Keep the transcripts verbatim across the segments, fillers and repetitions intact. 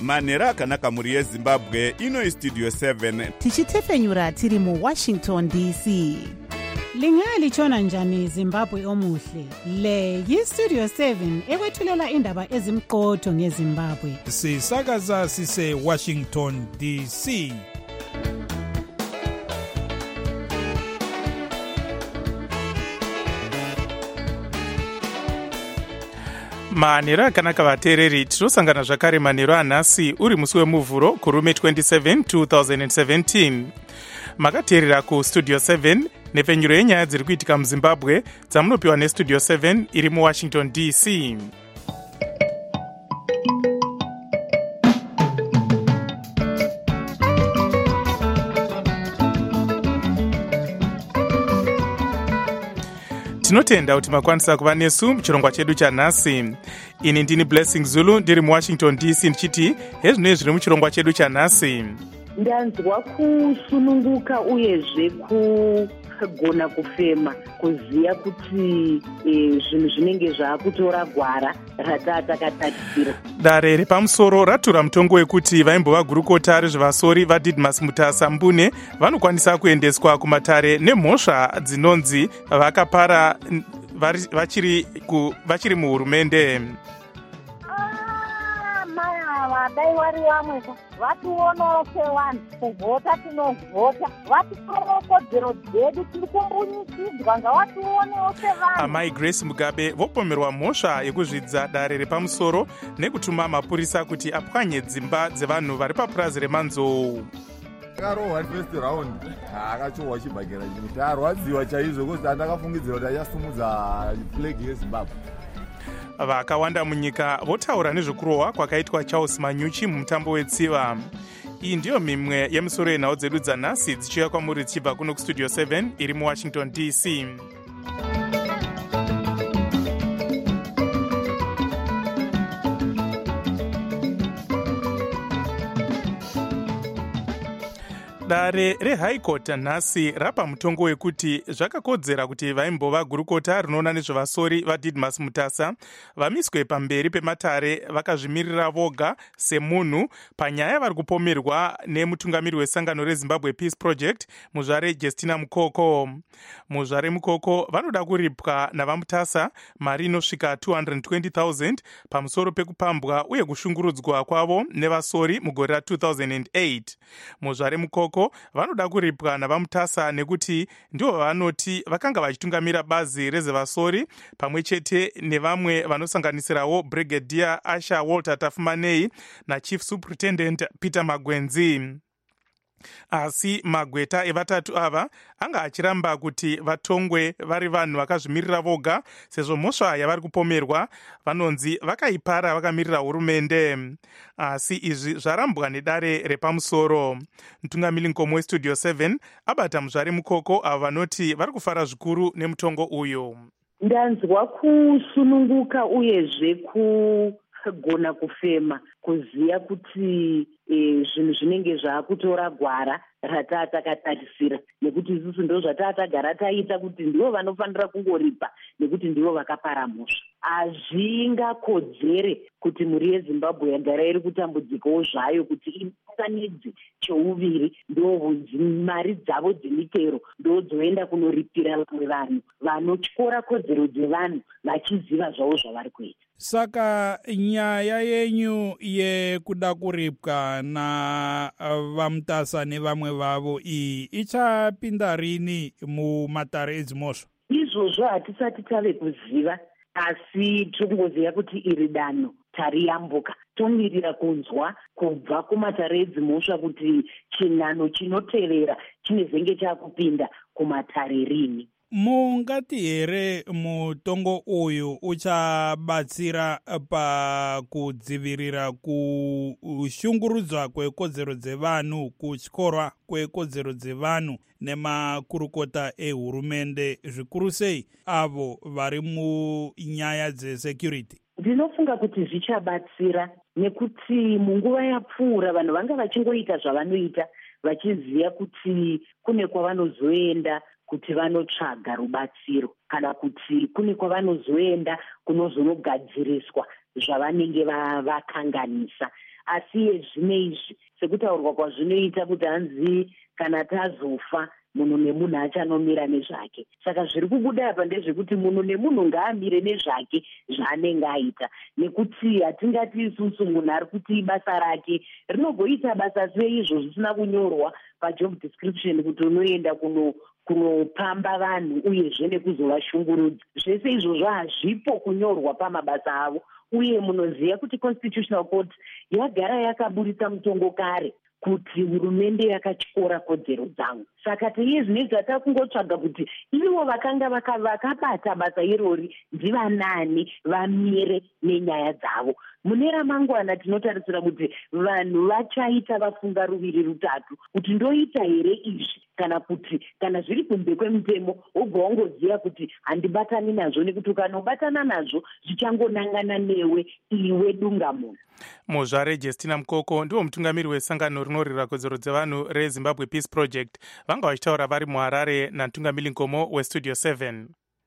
manhero akanaka mhuri yezimbabwe. Ino istudio seven tichitefenyura tiri muwashington D C. Lingalitshona njani Zimbabwe omuhle? Le yistudio seven ekwethulela indaba ezimqotho ngeZimbabwe. Sisakaza sise Washington D C. Manhero akanaka vateereri, tinosangana zvakare manhero anhasi uri musi wemuvhuro kurume twenty-seven twenty seventeen. Makateerera kustudio seven nepfenyuro yenyaya dziri kuitika muZimbabwe dzamunopiwa nestudio seven iri muWashington D C. Tinotenda kuti makwanisa kuva nesu muchirongwa chedu chanhasi. Ini ndini Blessing Zulu ndiri muWashington D C ndichiti hezvinoi zviri muchirongwa chedu chanhasi. Ndanzwa kusununguka uyezve kugona kufema, kuziya kuti e, zvinhu zvinenge zvaakutora gwara ratatakatarisa. Dare repamusoro ratura mutongo wekuti vaimbova gurukota rezvevasori vaDidmus Mutasa Mbune vanokwanisa kuendeswa kumatare nemhosva dzinonzi vakapara vachiri ku vachiri muhurumende. Vadai vari vamwe vatiwonawo sevanhu kuvhota tinovhota, vatipawo kodzero dzedu tiri kumbunyikidzwa ngavatiwonewo sevanhu. Amai Grace Mugabe vopomerwa mhosva yekuzvidza dare repamusoro nekutuma mapurisa kuti apwanye dzimba dzevanhu vari papurazi remanzou. Akarohwa first round akachohwa chibhagera chimwe arwadziwa chaizvo kuti andakafungidzira kuti achasimudza flag yeZimbabwe. Vakawanda munyika votaura nezvekurohwa kwakaitwa Charles Manyuchi mumutambo wetsiva. Iyi ndiyo mimwe yemisoro yenhau dzedu dzanhasi dzichiuya kwamuri dzichibva kuno kustudio seven iri muWashington D C. Dare reHigh Court nhasi rapa mutongo wekuti zvakakodzera kuti vaimbova gurukota rinoona nezvevasori vaDidmus Mutasa vamiswe pamberi pematare vakazvimirira voga semunhu panyaya vari kupomerwa nemutungamiri wesangano reZimbabwe Peace Project muzvare Justina Mukoko. Muzvare Mukoko vanoda kuripwa navaMutasa mari inosvika two hundred twenty thousand pamusoro pekupambwa uye kushungurudzwa kwavo nevasori mugore ra two thousand eight. Muzvare Mukoko vanoda kuripwa navaMutasa nekuti ndivo vanoti vakanga vachitungamira bazi rezvevasori pamwe chete nevamwe vanosanganisirawo Brigadier Asha Walter Tafumanei naChief Superintendent Peter Magwenzi. Asi magweta evatatu ava anga achiramba kuti vatongwe vari vanhu vakazvimirira voga sezvo mhosva yavari kupomerwa vanonzi vakaipara vakamirira hurumende. Asi izvi zvarambwa nedare repamusoro. Mutungamiri nkomo westudio seven abata muzvare Mukoko avo vanoti vari kufara zvikuru nemutongo uyu. Ndanzwa kusununguka uyezve kugona kufema, kuziya kuti e, zvinhu zvinenge zvaakutora gwara ratatakatarisa, nekuti isusu ndo zvatatagara taita kuti ndivo vanofanira kungoripa nekuti ndivo vakapara mhosva. Hazvingakodzere kuti mhuri yeZimbabwe yagara iri kutambudzikawo zvayo kuti ibatanidze chouviri ndo mari dzavo dzemitero ndo dzoenda kunoripira vamwe vanhu vanotyora kodzero dzevanhu vachiziva zvavo zvavari kuita. Saka nyaya yenyu yekuda kuripwa na vaMutasa nevamwe vavo iyi ichapinda rini mumatare edzimhosva? Izvozvo hatisati tave kuziva, asi tongoziva kuti iri danho tariyambuka. Tomirira kunzwa kubva kumatare edzimhosva kuti chinhano chinotevera chinezenge chakupinda kumatare rini. Mungati here mutongo uyu uchabatsira pakudzivirira kushungurudzwa kwekodzero dzevanhu, kutyorwa kwekodzero dzevanhu nemakurukota ehurumende, zvikuru sei avo vari munyaya dzesecurity? Ndinofunga kuti zvichabatsira nekuti munguva yapfuura vanhu vanga vachingoita zvavanoita vachiziva kuti kune kwavanozoenda kuti vanotsvaga rubatsiro kana kuti kune kwavanozoenda kunozonogadziriswa zvavanenge vakanganisa. asi yezvine izvi sekutaurwa kwazvinoita kuti hanzi kana tazofa munhu nemunhu achanomira nezvake. Saka zviri kubuda apa ndezvekuti munhu nemunhu ngaamire nezvake zvaanenge aita, nekuti hatingati isusu munhu ari kuti basa rake rinogoita basa sei izvo zvisina kunyorwa pajob description kuti unoenda kuno kunopamba vanhu uyezve nekuzovashungurudza. Zvese izvozvo hazvipo kunyorwa pamabasa avo, uye munoziva kuti constitutional court yagara yakaburitsa mutongo kare kuti hurumende yakatyora kodzero dzangu. Saka teiye zvinezvi takungotsvaga kuti ivo vakanga vakabata basa irori ndivanani vamire nenyaya dzavo. Mune ramangwana tinotarisira kuti vanhu vachaita vafunga ruviri rutatu kuti ndoita here izvi kana kuti kana zviri kunze kwemutemo wobva wangoziva kuti handibatani nazvo, nekuti ukanobatana nazvo zvichangonangana newe iwe dunga munhu. Muzvare Justina Mukoko ndiwo mutungamiri wesangano rinorwira kodzero dzevanhu reZimbabwe Peace Project, vanga vachitaura vari muHarare natungamiri Ngomo weStudio seven.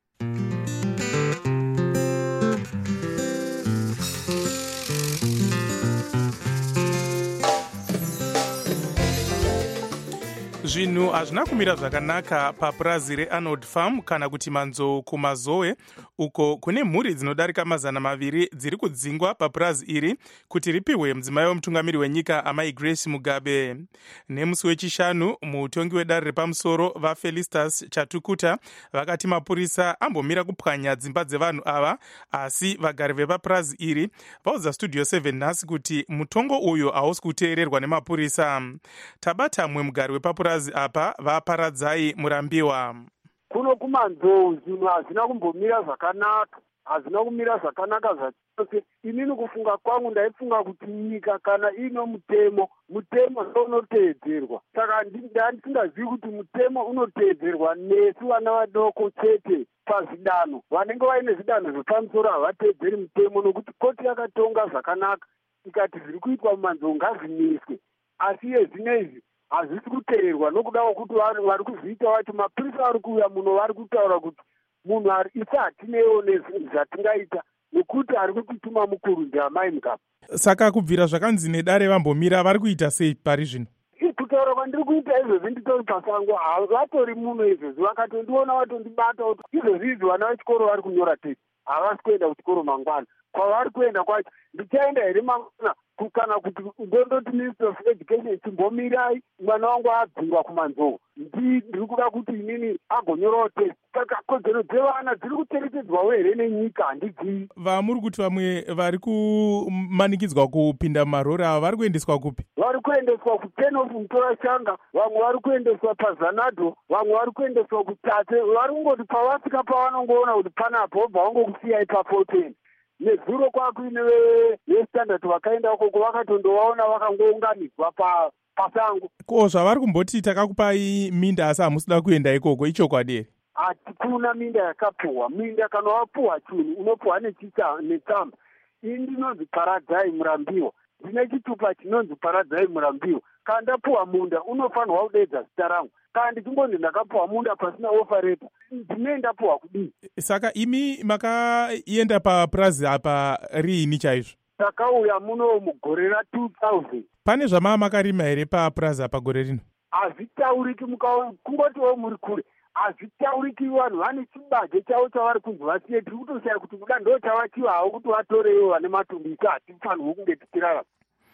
Zvinhu hazvina kumira zvakanaka papurazi reArnold Farm kana kuti Manzou kumazowe, uko kune mhuri dzinodarika mazana maviri dziri kudzingwa papurazi iri kuti ripiwe mudzimai wemutungamiri wenyika amai Grace Mugabe. Nemusi wechishanu mutongi wedare repamusoro vaFelistus Chatukuta vakati mapurisa ambomira kupwanya dzimba dzevanhu ava, asi vagari vepapurazi iri vaudza Studio seven nhasi kuti mutongo uyu hausi kuteererwa nemapurisa. Tabata mwe mugari wepapurazi apa vaparadzai Murambiwa. Kuno kumanzou zvinhu hazvina kumbomira zvakanaka, hazvina kumira zvakanaka zvachose. Inini kufunga kwangu ndaifunga kuti nyika kana ino mutemo, mutemo ndounotedzerwa. Saka ndisingazivi kuti mutemo unoteedzerwa nesu vana vadoko chete pazvidano. Vanenge vaine zvidano zvepamusoro havatedzeri mutemo, nokuti koti yakatonga zvakanaka ikati zviri kuitwa mumanzou ngazvimiswe, asi yezvinezvi hazvisi kuteerwa nokuda kwokuti vari kuzviita vacho mapurisa vari kuuya muno vari kutaura kuti munhu ari isi hatinewo nezvatingaita nekuti ari kutituma mukuru ndiamai Mugabe. Saka kubvira zvakanzi nedare vambomira vari kuita sei pari zvino? Kutaura kwandiri kuita izvozvi nditori pasango, havatori muno izvozvi, vakatondiona vatondibata kuti izvozvi izvi vana vechikoro vari kunyora testi, havasi kuenda kuchikoro mangwana. Kwavari kuenda kwacho ndichaenda here mangwana kana kuti ndondoti Ministry of Education chimbomirai mwana wangu adzingwa kumanzou, ndiri kuda kuti inini agonyorawo test. Saka kodzero dzevana dziri kucherechedzwawo here nenyika handidzivi. Vamuri kuti vamwe vari kumanikidzwa kupinda mumarori ava vari kuendeswa kupi? Vari kuendeswa kuten of Mutorashanga, vamwe vari kuendeswa paZanado, vamwe vari kuendeswa kuTate. Vari kungoti pavasika pavanongoona kuti panapo vobva vangokusiya ipapo uteni. Nezuro kwakuine vestandard vakaenda ukoko vakatondovaona vakangounganidzwa pasango. Ko zvavari kumboti takakupai minda asi hamusida kuenda ikoko, ichokwadi here? Hatikuna minda yakapuhwa. Minda kana wapuhwa chinhu unopuhwa netsamba. Ini ndinonzi Paradzai Murambiwa, ndine chitupa chinonzi Paradzai Murambiwa. Kana ndapuhwa munda unofanirwa kudedza zita rangu. Kana ndichingonzi ndakapuhwa munda pasina ofareta, ndine ndapuhwa kudii? Saka imi makaenda papurazi apa riini chaizvo? Takauya muno mugore ra two thousand. Pane zvama makarima here papurazi apa gore rino? Hazvitauriki, kungotiwo muri kure. Hazvitauriki, vanhu vane chibage chavo chavari kunzi vasiye. Tiri kutoshaya kuti kuda ndo chavachivawo kuti vatorewo vane matumbisa, hatifanirwi kunge tichirarama.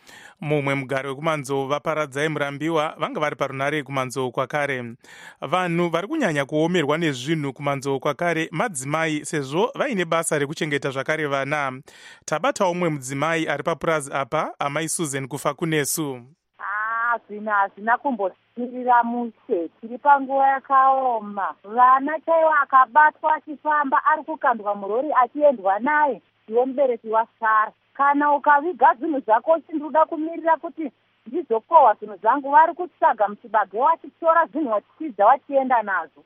Mumwe mugari wekumanzou vaparadzai Murambiwa vanga vari parunare kumanzou kwakare. Vanhu vari kunyanya kuomerwa nezvinhu kumanzou kwakare madzimai, sezvo vaine basa rekuchengeta zvakare vana. Tabatawo umwe mudzimai ari papurazi apa, amai Susan kufa kunesu. Ah, zvino hazvina kumbosirira mushe, tiri panguva yakaoma. Vana chaivo akabatwa achifamba ari kukandwa murori achiendwa naye, iwe mubereki wasara. Kana ukaviga zvinhu zvako chindoda kumirira kuti ndizokohwa zvinhu zvangu, vari kutsvaga muchibage wachitora zvinhu wachikwiza wachienda nazvo.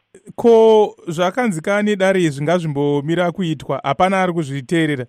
Ko zvakanzikane dare izvi ngazvimbomira kuitwa, hapana ari kuzviteerera?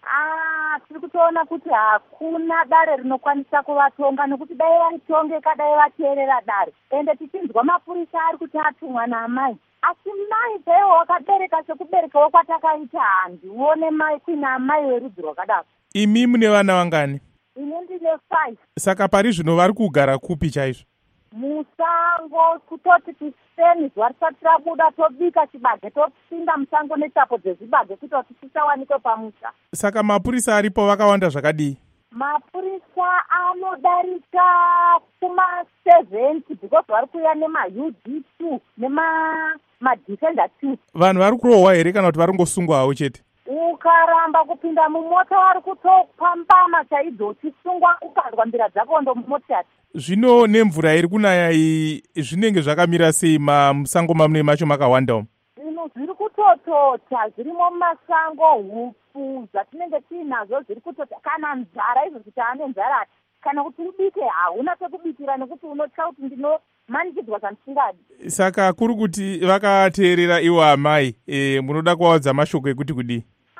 Ah, tiri kutoona kuti hakuna dare rinokwanisa kuvatonga, nekuti dai varitongeka dai vateerera dare. Ende tichinzwa mapurisa ari kuti atumwa naamai. Asi mai chaiwo wakabereka sekuberekawo kwatakaita handi, uone mai kuina amai werudzi rwakadaro. Imi mune vana vangani? ine ndine five. Saka pari zvino vari kugara kupi chaizvo? Musango, kutoti tiseni zuva risati rabuda tobika chibage topinda musango nechapo dzezvibage kutoti tisawanikwe pamusha. Saka mapurisa aripo vakawanda zvakadii? Mapurisa anodarika kuma seventy because vari kuuya nema-U D two nema-madefender two. Vanhu vari kurohwa here kana kuti vari ngosungwa havo chete? Ukaramba kupinda mumota vari kutopambama chaidzo uchisungwa ukadwa mbira dzako ndomumotati. Zvino nemvura iri kunaya iyi zvinenge zvakamira sei musango mamwe macho makawandawo? Zvino zviri kutotota zvirimo mumasango, hufu dzatinenge tiinazo zviri kutota. Kana nzara izvo kuti ane nzara kana kuti ubike hauna pekubikira nekuti unotya kuti ndinomanikidzwa zvandichingadi. Saka kuri kuti vakateerera iwo amai e, munoda kuvaudza mashoko ekuti kudii?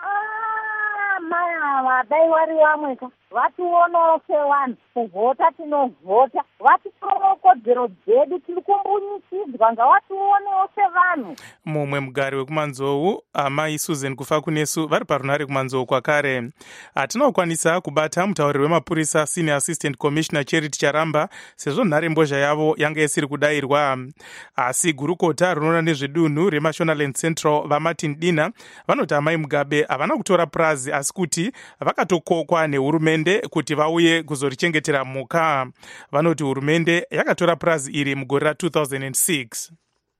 Dai vari vamwe ka vationawo sevanhu kuvhota tinovhota, vatitorewo kodzero dzedu tiri kumbunyikidzwa ngavationewo sevanhu. Mumwe mugari wekumanzou amai Susan kufa kunesu vari parunare kumanzou kwakare. Hatinokwanisa kubata mutauriri wemapurisa Senior Assistant Commissioner Charity Charamba sezvo nhare mbozha yavo yanga isiri kudayirwa. Asi gurukota rinoona nezvedunhu reMashonaland Central vaMartin Dina vanoti amai Mugabe havana kutora purazi asi kuti vakatokokwa nehurumende kuti vauye kuzorichengetera mhuka. Vanoti hurumende yakatora purazi iri mugore ra two thousand six.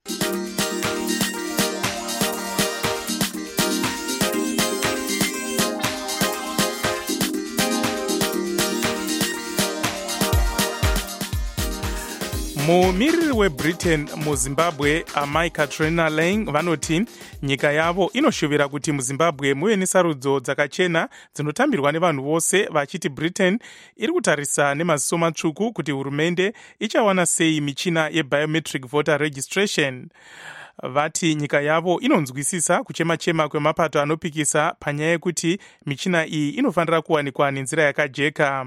Mumiriri weBritain muZimbabwe amai Katrina Lang vanoti nyika yavo inoshuvira kuti muZimbabwe muve nesarudzo dzakachena dzinotambirwa nevanhu vose, vachiti Britain iri kutarisa nemaziso matsvuku kuti hurumende ichawana sei michina yebiometric voter registration. Vati nyika yavo inonzwisisa kuchema-chema kwemapato anopikisa panyaya yekuti michina iyi inofanira kuwanikwa nenzira yakajeka.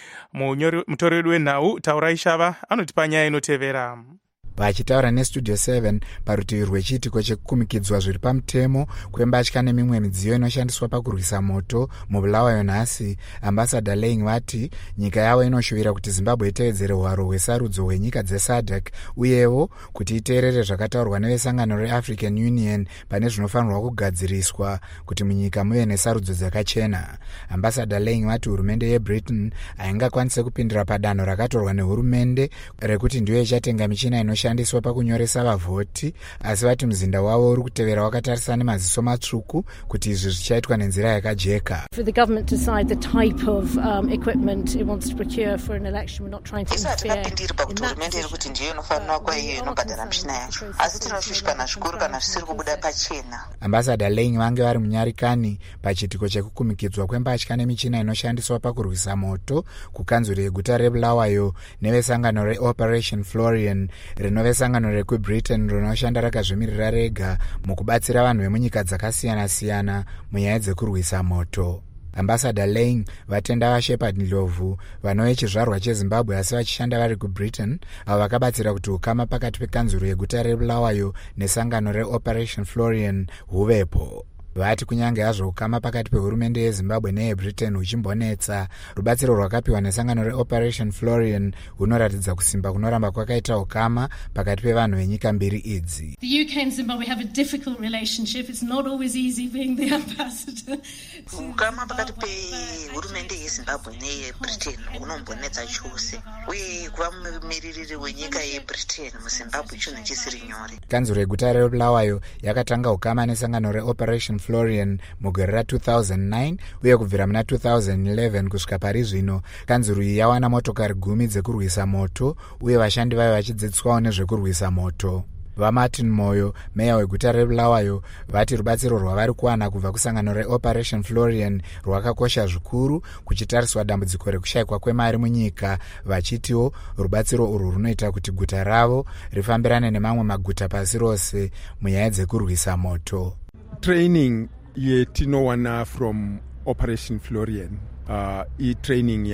Mutori wedu wenhau Taurai Shava anoti panyaya inotevera. Vachitaura nestudio seven parutivi rwechiitiko chekukumikidzwa zviri pamutemo kwembatya nemimwe midziyo inoshandiswa pakurwisa moto mubulawayo nhasi, ambassador Lang vati nyika yavo inoshuvira kuti Zimbabwe itevedzere hwaro hwesarudzo hwenyika dzeSADC uyewo kuti iteerere zvakataurwa nevesangano reAfrican Union pane zvinofanirwa kugadziriswa kuti munyika muve nesarudzo dzakachena. Ambassador Lang vati hurumende yeBritain haingakwanise kupindira padanho rakatorwa nehurumende rekuti ndiyo ichatenga michina inoshandiswa shandiswa pakunyoresa vavhoti, asi vati muzinda wavo uri kutevera wakatarisa nemaziso matsvuku kuti izvi zvichaitwa nenzira yakajeka. For the government to decide the type of um, equipment it wants to procure for an election, we're not trying to interfere. Hatikapindiri pakuti hurumende iri kuti ndiyo inofanira kuva iyo inobhadhara michina yacho, asi tinoshushikana zvikuru kana zvisiri kubuda pachena. Ambassador Lang vange vari munyarikani pachiitiko chekukumikidzwa kwembatya nemichina inoshandiswa pakurwisa moto kukanzuri yeguta reBulawayo nevesangano reOperation Florian rinove sangano rekuBritain rinoshanda rakazvimirira rega mukubatsira vanhu vemunyika dzakasiyana-siyana munyaya dzekurwisa moto. Ambassador Lang vatenda vaShepard Ndlovu vanova vechizvarwa cheZimbabwe asi vachishanda vari kuBritain avo vakabatsira kuti ukama pakati pekanzuro yeguta reBulawayo nesangano reOperation Florian huvepo. Vati kunyange hazvo ukama pakati pehurumende yeZimbabwe neyeBritain huchimbonetsa, rubatsiro rwakapiwa nesangano reOperation Florian hunoratidza kusimba kunoramba kwakaita ukama pakati pevanhu venyika mbiri idzi. The U K and Zimbabwe have a difficult relationship. It's not always easy being the ambassador. Ukama pakati pehurumende yeZimbabwe neyeBritain hunombonetsa chose, uye kuva mumiririri wenyika yeBritain muZimbabwe chinhu chisiri nyore. Kanzuro yeguta reBulawayo yakatanga ukama nesangano reOperation Florian mugore ra two thousand nine uye kubvira muna two thousand eleven kusvika pari zvino kanzuro iyi yawana motokari gumi dzekurwisa moto uye vashandi vayo vachidzidziswawo nezvekurwisa moto. VaMartin Moyo, meya weguta reBulawayo, vati rubatsiro rwavari kuwana kubva kusangano reOperation Florian rwakakosha zvikuru kuchitariswa dambudziko rekushayikwa kwemari munyika, vachitiwo rubatsiro urwu runoita kuti guta ravo rifambirane nemamwe maguta pasi rose munyaya dzekurwisa moto. Training yetinowana from Operation Florian uh, i-training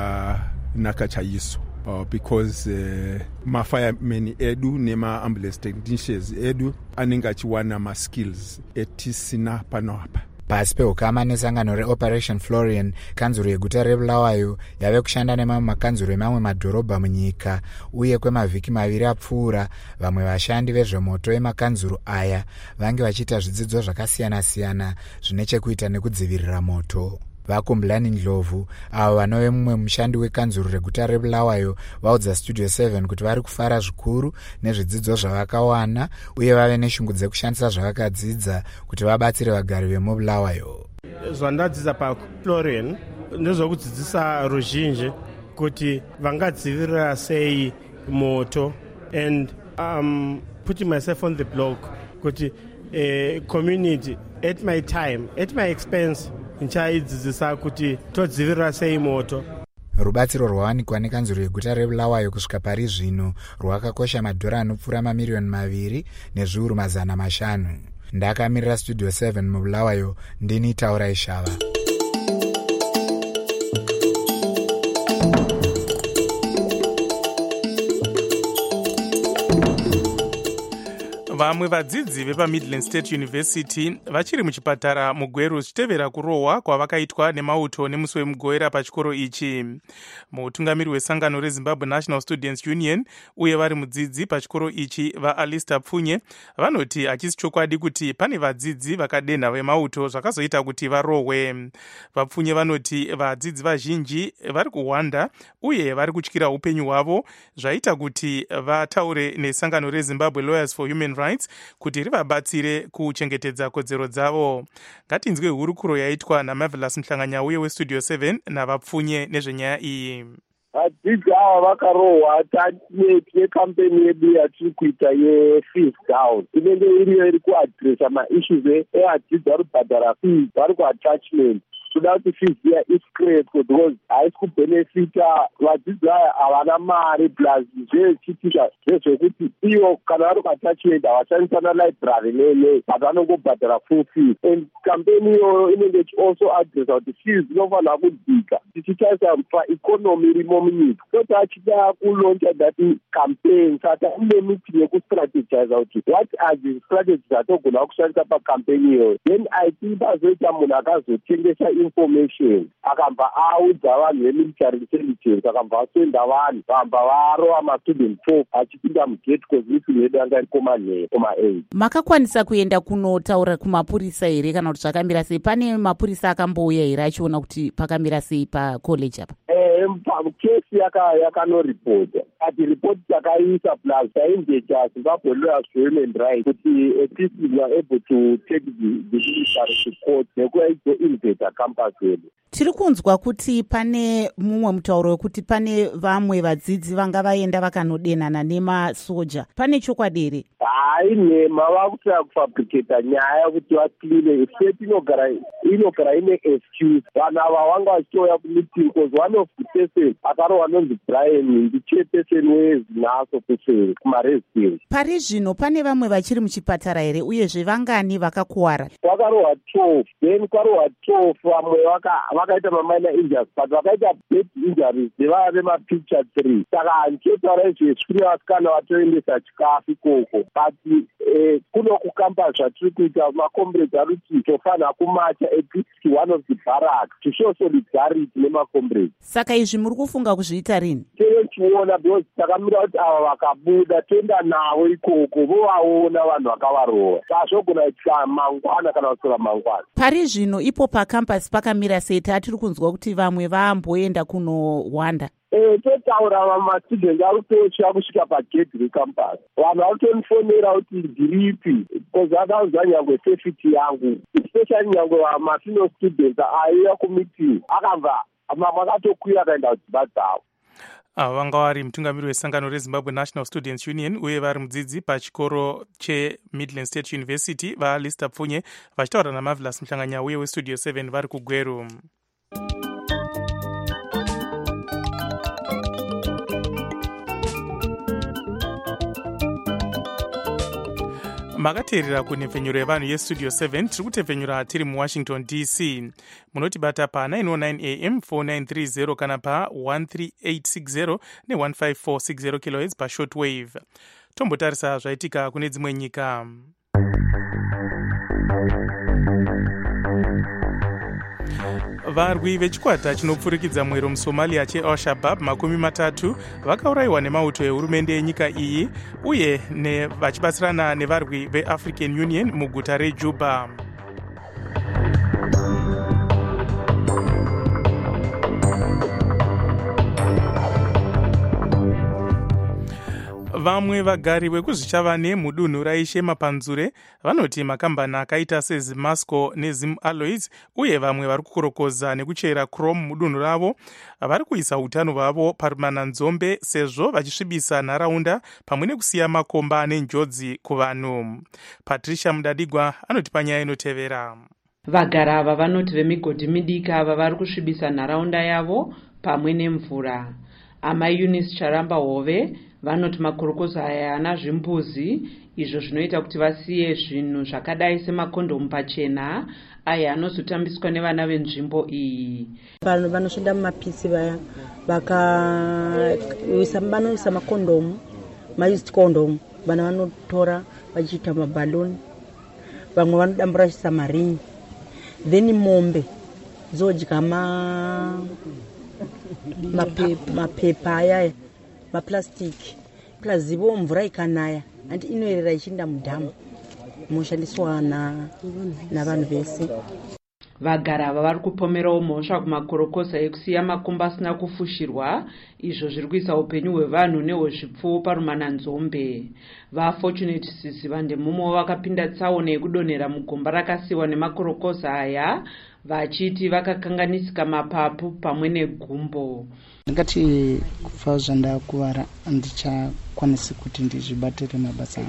yakanaka chaizvo uh, because uh, mafiremen edu nema-ambulance technicians edu anenge achiwana ma-skills etisina pano apa. pasi peukama nesangano reoperation florian. Kanzuro yeguta rebulawayo yave kushanda nemamwe makanzuro emamwe madhorobha munyika, uye kwemavhiki maviri apfuura vamwe vashandi vezvemoto emakanzuro aya vange vachiita zvidzidzo zvakasiyana-siyana zvine chekuita nekudzivirira moto. Vakumblani Ndlovu avo vanove mumwe mushandi wekanzuro reguta rebulawayo vaudza Studio seven kuti vari kufara zvikuru nezvidzidzo zvavakawana uye vave neshungu dzekushandisa zvavakadzidza kuti vabatsire vagari vemubulawayo. Zvandadzidza paFlorian ndezvokudzidzisa ruzhinji kuti vangadzivirira sei moto, and um, putting myself on the block kuti uh, community at my time, at my expense nchaidzidzisa kuti todzivirira sei moto. Rubatsiro rwawanikwa nekanzuro yeguta rebulawayo kusvika pari zvino rwakakosha madhora anopfuura mamiriyoni maviri nezviuru mazana mashanu. Ndakamirira Studio seven mubulawayo, ndini Taura Ishava. Vamwe vadzidzi vepaMidland State University vachiri muchipatara mugweru zvichitevera kurohwa kwavakaitwa nemauto nemusi wemugowera pachikoro ichi. Mutungamiri wesangano reZimbabwe National Students Union uye vari mudzidzi pachikoro ichi vaAlistair Pfunye vanoti hachisi chokwadi kuti pane vadzidzi vakadenha vemauto zvakazoita kuti varohwe. Vapfunye vanoti vadzidzi vazhinji vari kuhwanda uye vari kutyira upenyu hwavo, zvaita kuti vataure nesangano reZimbabwe Lawyers for Human Rights kuti rivabatsire kuchengetedza kodzero dzavo. Ngatinzwe hurukuro yaitwa naMarvelous Mhlanganyauye weStudio seven navapfunye nezvenyaya iyi. Vadzidzi ava vakarohwa tine kampeni yedu yatiri kuita yeFees Down inenge iriyo iri kuadresa maissues eadzidzi vari kubhadhara fees vari kuattachment kuda kuti fees iya iscrate because haisi kubhenefita vadzidzi aya havana mari plus zvechitika zvezvekuti iyo kana vari kuattachment havashandisana library nene but vanongobhadhara full fees, and kampeni iyoyo inenge ichialso adresa kuti fees inofanira kudzika tichitarisa paeconomy irimo munyika. So tachida kuloncha that campaign saka ine meeting yekustrategize kuti what are the strategies atogona kushandisa pakampeni iyoyo, then I think pazoita munhu akazotengesa information akabva audza vanhu vemilitary intelligence akabva asenda vanhu vamba varova mastudent four achipinda mugate because meeting yedu anga iri koma eight. Makakwanisa kuenda kunotaura kumapurisa here kana kuti zvakamira sei? Pane mapurisa akambouya here achiona kuti pakamira sei pacollege apa? Eh, kesi yakanoripota ati ripoti takaisa plus taindecha Zimbabwe Lawyers for Human Rights kuti at least we are able to take the, the military to court nekuaizoinveta campus yedu. Tiri kunzwa kuti pane mumwe mutauro wekuti pane vamwe vadzidzi vanga vaenda vakanodenhana nemasoja. Pane chokwadi here? Hai, nhema vakutaya kufabricata nyaya kuti vacleane state inogara inogara ine excuse. Vanhu ava vanga vachitoya kumeeting because one of the person akarohwa anonzi Brian ndi chairperson wezinhaso kuseri kumaresidence. Pari zvino pane vamwe vachiri muchipatara here uyezve vangani vakakuwara? Vakarohwa twelve, then kwarohwa twelve vamwe vakaita maminor injuries but vakaita bad injuries devava vemapicture three. Saka handichotaura izvezvi vasikana vatoendesa chikafu ikoko but eh, kuno kucampus zvatiri kuita macomrades ari kuti tofanira kumacha at least one of the barracks to show solidarity nemacomrades. Saka izvi muri kufunga kuzviita rini? Tichiona because takamira kuti ava vakabuda toenda navo ikoko vovaona vanhu vakavarohwa sazvogona kuitika mangwana kana kusora mangwana. Pari zvino ipo pakampasi pakamira sei? Tiri kunzwa kuti vamwe vaamboenda kunohwanda. Eh, totaura mastudent ari kutosvika kusvika pagedhi recampus. Vanhu vari kutonifonera kuti ndiripi because vakaudza nyangwe safety yangu especially nyangwe mafino students aiuya kumeeting akabva mamwe akatokwira akaenda kudzimba dzavo. Ava vanga vari mutungamiri wesangano reZimbabwe National Students Union uye vari mudzidzi pachikoro cheMidland State University vaAlistair Pfunye vachitaura naMarvelous Mhlanganyauye weStudio seven vari kugweru. Makateerera kunhepfenyuro yevanhu yeStudio seven tiri kutepfenyura tiri muWashington D C. Munotibata pa nine oh nine A M four nine three zero kana pa one three eight six zero ne one five four six zero kilohertz pa shortwave. Tombotarisa zvaitika kune dzimwe nyika. varwi vechikwata chinopfurikidza mwero musomalia cheal-shabab makumi matatu vakaurayiwa nemauto ehurumende yenyika iyi uye vachibatsirana nevarwi veafrican union muguta rejuba. Vamwe vagari vekuzvichavane mudunhu raishe mapanzure vanoti makambani akaita sezimasco nezim alloys uye vamwe vari kukorokoza nekuchera chrome mudunhu ravo vari kuisa utano hwavo parumananzombe sezvo vachisvibisa nharaunda pamwe nekusiya makomba nenjodzi kuvanhu. Patricia Mudadigwa anoti panyaya inotevera. Vagari ava vanoti vemigodhi midiki ava vari kusvibisa nharaunda yavo pamwe nemvura. Amai Eunice Charamba Hove vanoti makorokoza aya ana zvimbuzi izvo zvinoita kuti vasiye zvinhu zvakadai semakondomu pachena aya anozotambiswa nevana venzvimbo iyi. Vanhu vanoshanda mumapisi vaya vakaisa vanoisa makondomu maused condom vana vanotora vachiita mabaloni vamwe vanodambura chisamarini then mombe dzodya ma mapepa ayaya maplastiki plazivo mvura ikanaya andi inoerera ichinda mudhamu moshandiswa navanhu vese. Vagari ava vari kupomerawo mhosva kumakorokoza ekusiya makomba asina kufushirwa izvo zviri kuisa upenyu hwevanhu nehwezvipfuwo parumananzombe. VaFortunate Siziva ndemumwe vakapinda tsaona yekudonhera mugomba rakasiyiwa nemakorokoza aya vachiti vakakanganisika mapapu pamwe negumbo. Ndingati kubva zvandakuvara handichakwanisi kuti ndizvibatire mabasa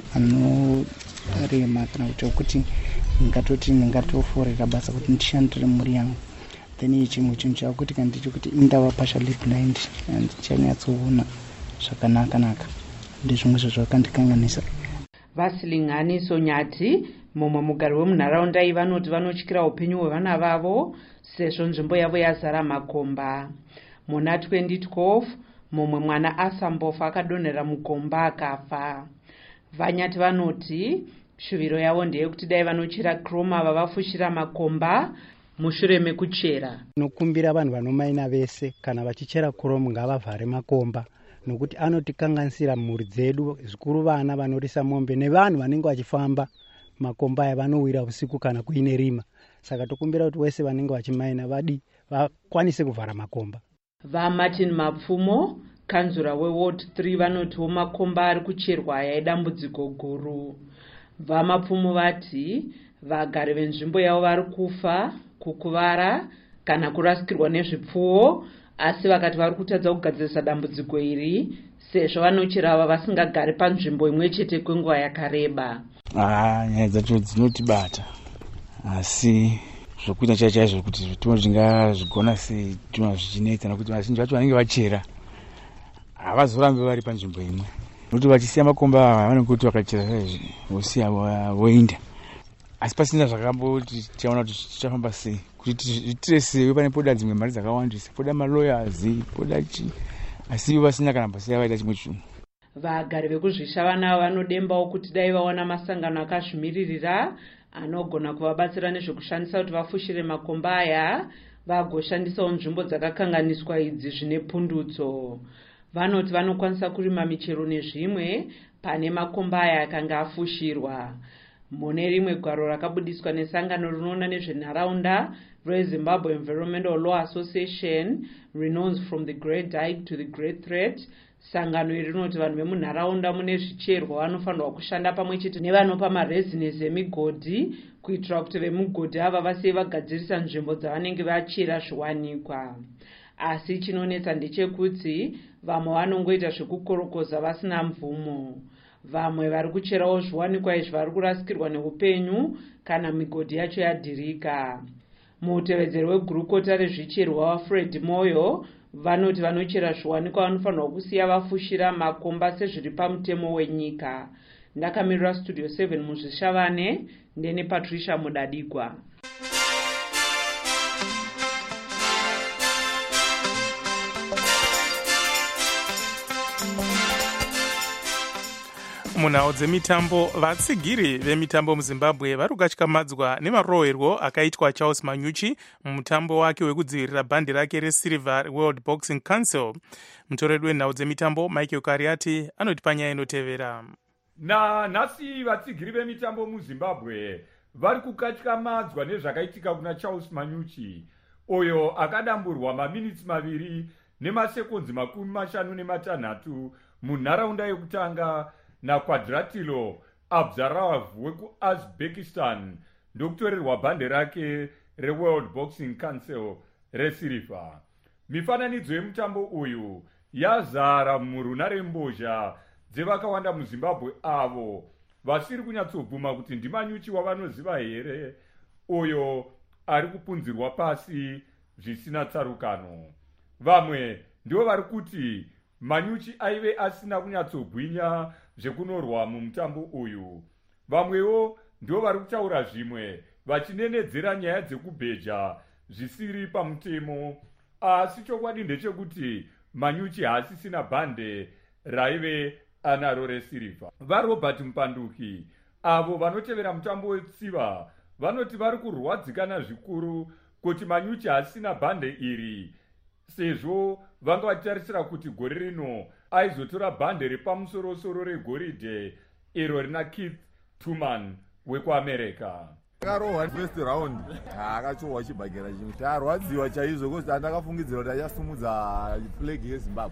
anorema kana kuti kuti ndingatoti ndingatoforera basa kuti ndishandire mhuri yangu. Then chimwe chinhu chakuti kana ndichikuti indava partially blind handichanyatsoona zvakanaka naka ndezvimwe zvazvakandikanganisa. Vasilingani Sonyati mumwe mugari wemunharaunda iyi vanoti vanotyira upenyu hwevana vavo sezvo nzvimbo yavo yazara makomba. Muna twenty twelve mumwe mwana Asambofa akadonhera mugomba akafa. Vanyati vanoti shuviro yavo ndeyekuti dai vanochera chrome ava vafushira makomba mushure mekuchera. Nokumbira vanhu vanomaina vese kana vachichera chrome ngavavhare makomba nokuti anotikanganisira mhuri dzedu zvikuru vana vanorisa mombe nevanhu vanenge vachifamba makomba aya vanowira usiku kana kuine rima. Saka tokumbira kuti wese vanenge vachimaina vadi vakwanise kuvhara makomba. VaMartin Mapfumo kanzura weward three vanotiwo makomba ari kucherwa aya idambudziko guru. VaMapfumo vati vagari venzvimbo yavo vari kufa, kukuvara kana kurasikirwa nezvipfuwo asi vakati vari kutadza kugadzirisa dambudziko iri sezvo vanochera ava vasingagari panzvimbo imwe chete kwenguva yakareba. Ah, nyaya dzacho dzinotibata asi zvokuita chaicho chaizvo kuti zvitoro zvingazvigona sei tuma zvichinetsa nokuti vazhinji vacho vanenge vachera havazorambi vari panzvimbo imwe nokuti vachisiya makomba ava vanenge kuti vakachera saizvi vosiya voinda asi pasina zvakamboti tichaona kuti tichafamba sei kuti zviitire sei pane poda dzimwe mari dzakawandisa poda malawyers poda chi asi ivo vasina kana basa yavaita chimwe chinhu. Vagari vekuzvishavana vanodembawo kuti dai vaona masangano akazvimiririra anogona kuvabatsira nezvekushandisa kuti vafushire makomba aya vagoshandisawo nzvimbo dzakakanganiswa idzi zvine pundutso. Vanoti vanokwanisa kurima michero nezvimwe pane makomba aya akanga afushirwa. Mune rimwe gwaro rakabudiswa nesangano rinoona nezvenharaunda reZimbabwe Environmental Law Association renounce from the great dike to the great threat. Sangano iri rinoti vanhu vemunharaunda mune zvicherwa vanofanirwa kushanda pamwe chete nevanopa marezinesi emigodhi kuitira kuti vemugodhi ava vasiye vagadzirisa nzvimbo dzavanenge vachera zviwanikwa. Asi chinonetsa ndechekuti vamwe vanongoita zvekukorokoza vasina mvumo. Vamwe vari kucherawo zviwanikwa izvi vari kurasikirwa neupenyu kana migodhi yacho yadhirika. Mutevedzeri wegurukota rezvicherwa waFred Moyo vanoti vanochera zviwanikwa vanofanirwa kusiya vafushira makomba sezviri pamutemo wenyika. Ndakamirira Studio seven muzvishavane ndene Patricia Mudadigwa. munhau dzemitambo vatsigiri vemitambo muzimbabwe vari kukatyamadzwa nemarohwerwo akaitwa Charles Manyuchi mumutambo wake wekudzivirira bhandi rake resirivha reworld boxing council. mutoreri wenhau dzemitambo Michael Kariati anoti panyaya inotevera. nanhasi vatsigiri vemitambo muzimbabwe vari kukatyamadzwa nezvakaitika kuna Charles Manyuchi, uyo akadamburwa maminitsi maviri nemasekonzi makumi mashanu nematanhatu munharaunda yekutanga naKwadratilo Abzarov wekuuzbekistan ndokutorerwa bhande rake reworld boxing council resirivha. mifananidzo yemutambo uyu yazara murunharembozha dzevakawanda muzimbabwe avo vasiri kunyatsobvuma kuti ndimanyuchi wavanoziva here, uyo ari kupunzirwa pasi zvisina tsarukano. vamwe ndivo vari kuti Manyuchi aive asina kunyatsobwinya zvekunorwa mumutambo uyu. vamwewo ndivo vari kutaura zvimwe vachinenedzera nyaya dzekubheja zvisiri pamutemo, asi chokwadi ndechekuti Manyuchi haasisina bhande raive anaro resirivha. vaRobert Mupanduki avo vanotevera mutambo wetsiva vanoti vari kurwadzikana zvikuru kuti Manyuchi haasina bhande iri, sezvo vanga vachitarisira kuti gore rino aizotora bhande repamusorosoro regoridhe iro rina Keith Tuman wekuamerica. akarohwa first round akachohwa chibhagera chimwe tarwadziwa chaizvo kuti andakafungidzira kuti achasumudza flegi yezimbabwe.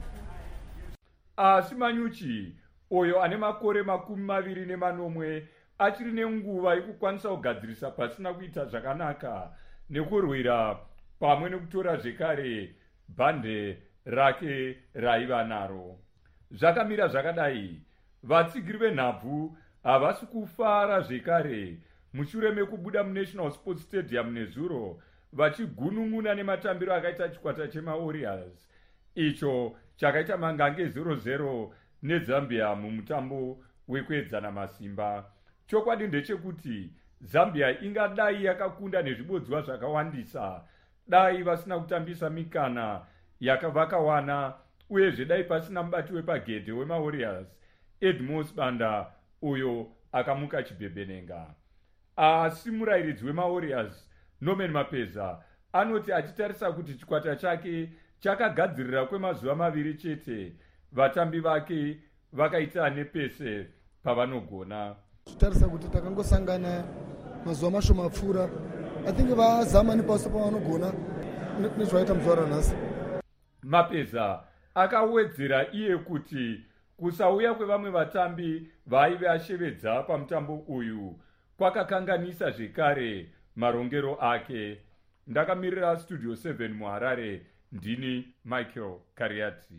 asi Manyuchi uyo ane makore makumi maviri nemanomwe achiri nenguva yekukwanisa kugadzirisa pasina kuita zvakanaka nekurwira pamwe nekutora zvekare bhande rake raiva naro. zvakamira zvakadai, vatsigiri venhabvu havasi kufara zvekare mushure mekubuda munational sports stadium nezuro vachigunun'una nematambiro akaita chikwata chemawarriors icho chakaita mangange zero zero nezambia mumutambo wekuedzana masimba. chokwadi ndechekuti zambia ingadai yakakunda nezvibodzwa zvakawandisa dai vasina kutambisa mikana yakavakawana, uyezve dai pasina mubati wepagedhe wemawarriors Edmos Banda uyo akamuka chibhebenenga. asi murayiridzi wemawarriors Norman Mapeza anoti achitarisa kuti chikwata chake chakagadzirira kwemazuva maviri chete, vatambi vake vakaita nepese pavanogona. titarisa kuti takangosangana mazuva mashoma apfuura, I think vazama nepasi pavanogona nezvaita muzuva ranhasi. Mapeza akawedzera iye kuti kusauya kwevamwe vatambi vaive ashevedza pamutambo uyu kwakakanganisa zvekare marongero ake. ndakamirira studio seven muharare, ndini Michael Kariati.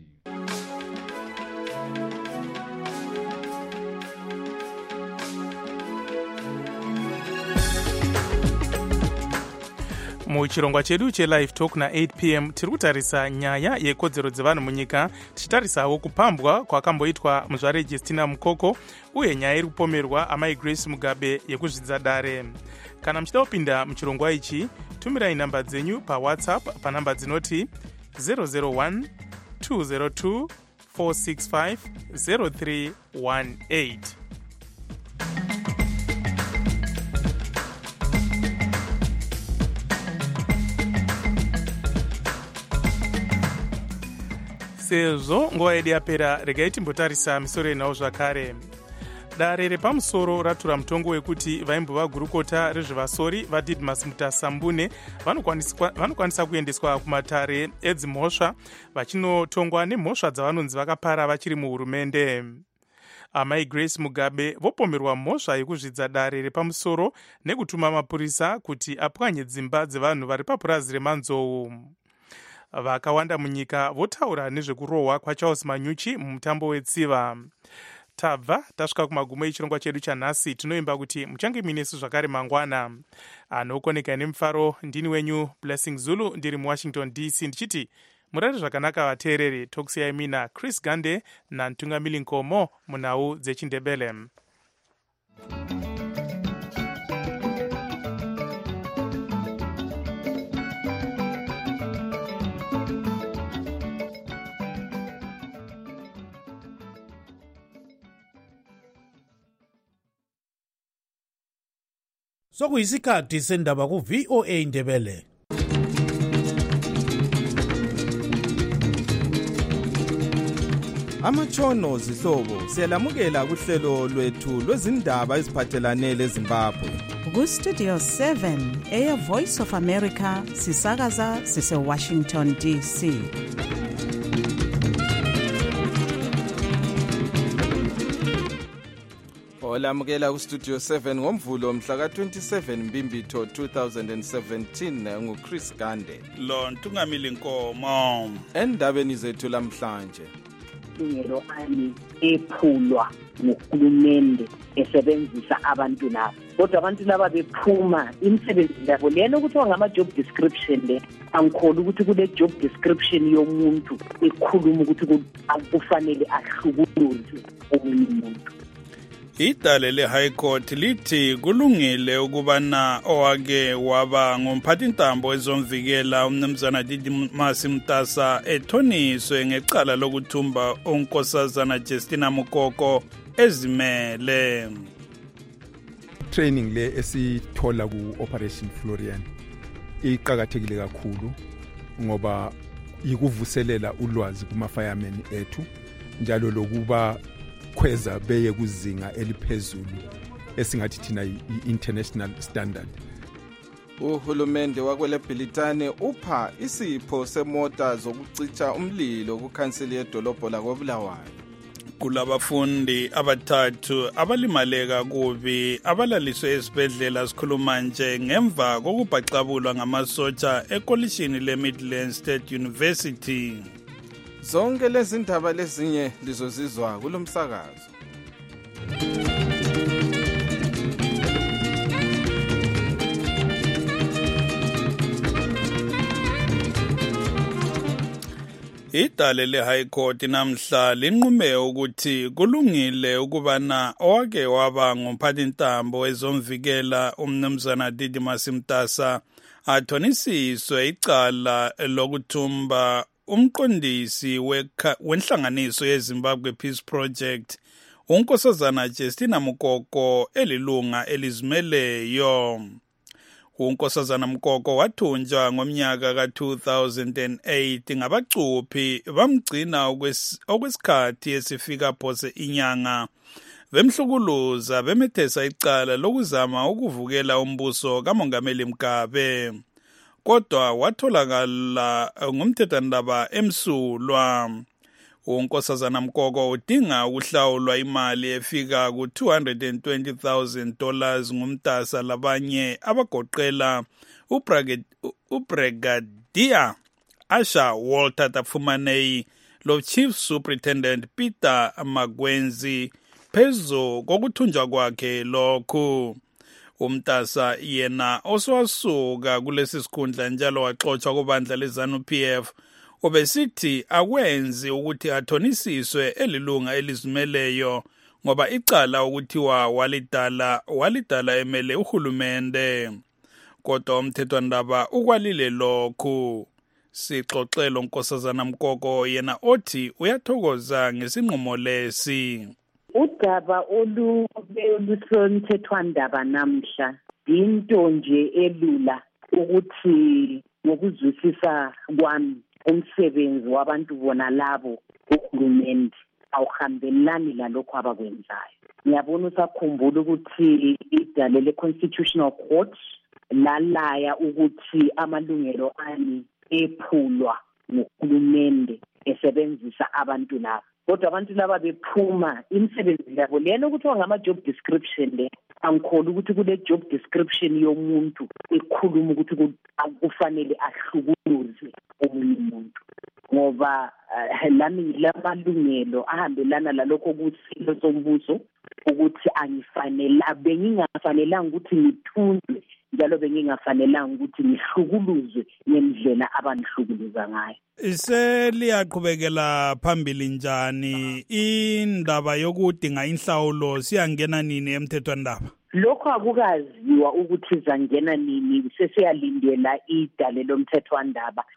muchirongwa chedu chelive talk na-eight p m tiri kutarisa nyaya yekodzero dzevanhu munyika, tichitarisawo kupambwa kwakamboitwa muzvare Justina Mukoko uye nyaya iri kupomerwa amai Grace Mugabe yekuzvidza dare. kana muchida kupinda muchirongwa ichi, tumirai nhamba dzenyu pawhatsapp panhamba dzinoti zero zero one two zero two four six five zero three one eight. sezvo nguva yedu yapera, regai timbotarisa misoro yenhau zvakare. dare repamusoro ratura mutongo wekuti vaimbova gurukota rezvevasori vaDidmus Mutasambune vanokwanisa kuendeswa kumatare edzimhosva vachinotongwa nemhosva dzavanonzi vakapara vachiri muhurumende. amai Grace Mugabe vopomerwa mhosva yekuzvidza dare repamusoro nekutuma mapurisa kuti apwanye dzimba dzevanhu vari papurazi remanzou. vakawanda munyika votaura nezvekurohwa kwaCharles Manyuchi mumutambo wetsiva. tabva tasvika kumagumo echirongwa chedu chanhasi. tinoimba kuti muchange muinesu zvakare mangwana. anokoneka nemufaro ndini wenyu Blessing Zulu, ndiri muWashington D C ndichiti murari zvakanaka vateereri. tokusiyai mina Chris Gande nantungamili Nkomo munhau dzechindebele. sokuyisikhathi sendaba ku-V O A Ndebele. Amatshono zihlobo siyalamukela kuhlelo lwethu lwezindaba eziphathelane leZimbabwe. Ku-Studio seven eya Voice of America sisakaza sise Washington D C. Olamukela ku-Studio seven ngomvulo mhla ka twenty-seven Mbimbitho two thousand seventeen nguChris Gande. Lo Ntungamili Nkomo. Endabeni zethu lamhlanje. Amalungelo ami ephulwa nguhulumende esebenzisa abantu laba. Kodwa abantu laba bephuma imisebenzi yabo lena ukuthi ngama-job description le angikholwa ukuthi kule job description yomuntu ekhuluma ukuthi kufanele ahlukuluze omunye umuntu. Idale le High Court lithi kulungile ukubana owake waba ngumphathintambo ezomvikela umnumzana Didmus Mtasa ethoniswe ngecala lokuthumba unkosazana Justina Mukoko ezimele. Training le esithola ku Operation Florian iqhakathekile kakhulu ngoba ikuvuselela ulwazi kuma firemen ethu njalo lokuba kweza beye kuzinga eliphezulu esingathi thina i-international standard. Uhulumende wakwele Bhilitane upha isipho semota zokucitsha umlilo kukhanseli yedolobho lakoBulawayo. Kulabafundi abathathu abalimaleka kubi abalaliswe esibhedlela sikhuluma nje ngemva kokubhaqabulwa ngamasotsha ekolishini leMidlands State University. Zonke lezi ndaba lezinye lizozizwa kulomsakazo. Idale le High Court namhla linqume ukuthi kulungile ukubana owake waba ngumphathintambo ezomvikela umnumzana Didmus Mtasa athonisiswe icala lokuthumba umqondisi wenhlanganiso yeZimbabwe Peace Project unkosazana Justina Mukoko elilunga elizimeleyo. Unkosazana Mukoko wathunjwa ngomnyaka ka two thousand eight ngabacuphi bamgcina okwesikhathi esifika phose inyanga bemhlukuluza bemethesa icala lokuzama ukuvukela umbuso kaMongameli Mugabe. Kodwa watholakala ngumthethwandaba emsulwa. Unkosazana Mukoko udinga ukuhlawulwa imali efika ku two hundred twenty thousand dollars ngumtasa labanye abagoqela uBrigadier Asha Walter Tafumanei lo Chief Superintendent Peter Magwenzi phezu kokuthunjwa kwakhe lokhu. Umtasa yena oswasuka kulesi sikhundla njalo waxoxwa kubandla leZANU P F obesithi akwenzi ukuthi athonisiswe elilunga elizimeleyo ngoba icala ukuthiwa walidala walidala emele uhulumende. Kodwa umthethwandaba ukwalile lokhu. Sixoxelo unkosazana Mukoko yena othi uyathokoza ngesinqumo lesi. Udaba olusemthethwandaba namhla into nje elula ukuthi ngokuzwisisa kwami umsebenzi wabantu bona labo uhulumende awuhambelani lalokho abakwenzayo. Ngiyabona usakhumbula ukuthi idale le-Constitutional Court lalaya ukuthi amalungelo ani ephulwa nguhulumende esebenzisa abantu labo. Kodwa abantu laba bephuma imisebenzi yabo lena ukuthi ngama-job description le angikholwa ukuthi kule job description yomuntu ekhuluma ukuthi kufanele ahlukuluze omunye umuntu ngoba lami lamalungelo ahambelana lalokho kusilo sombuso ukuthi angifanele bengingafanelanga ukuthi ngithunjwe njalo bengingafanelanga ukuthi ngihlukuluzwe ngendlela abangihlukuluza ngayo. Seliyaqhubekela phambili njani indaba yokudinga inhlawulo siyangena nini emthethwandaba? Lokho akukaziwa ukuthi zangena nini, sesiyalindela idale lomthethwandaba ukuthi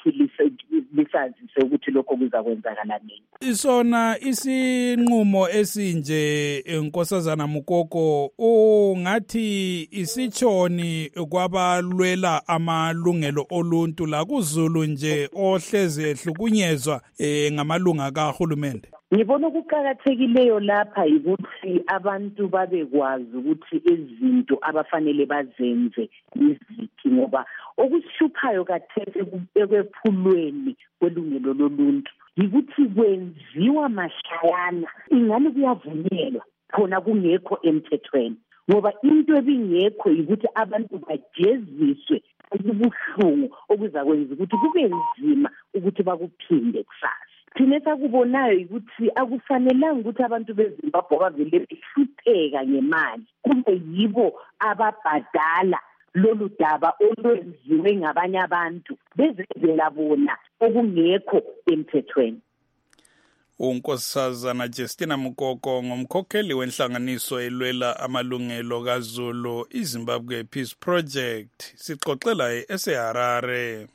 ukuthi lisazise ukuthi lokho kuzakwenzakala nini. Isona isinqumo esinje enkosazana Mukoko ungathi isitshoni kwabalwela amalungelo oluntu la kuZulu nje ohleze ehlukunyezwa ngamalunga kahulumende. Ngibona ukuqhakathekileyo lapha ukuthi abantu babekwazi ukuthi izinto abafanele bazenze iziphi, ngoba okusihluphayo kathesi ekwephulweni kwelungelo loluntu yikuthi kwenziwa mahlayana, ingani kuyavunyelwa khona kungekho emthethweni, ngoba into ebingekho yikuthi abantu bajeziswe ubuhlungu okuzakwenza ukuthi kube nzima ukuthi bakuphinde kusasa. Thina sakubonayo ukuthi akufanelanga ukuthi abantu beZimbabwe bavele behlupheka ngemali kube yibo ababhadala lolu daba olwenziwe ngabanye abantu bezenzela bona okungekho emthethweni. Unkosazana Justina Mukoko ngomkhokheli wenhlanganiso elwela amalungelo kaZulu iZimbabwe Peace Project, sixoxela eSeharare.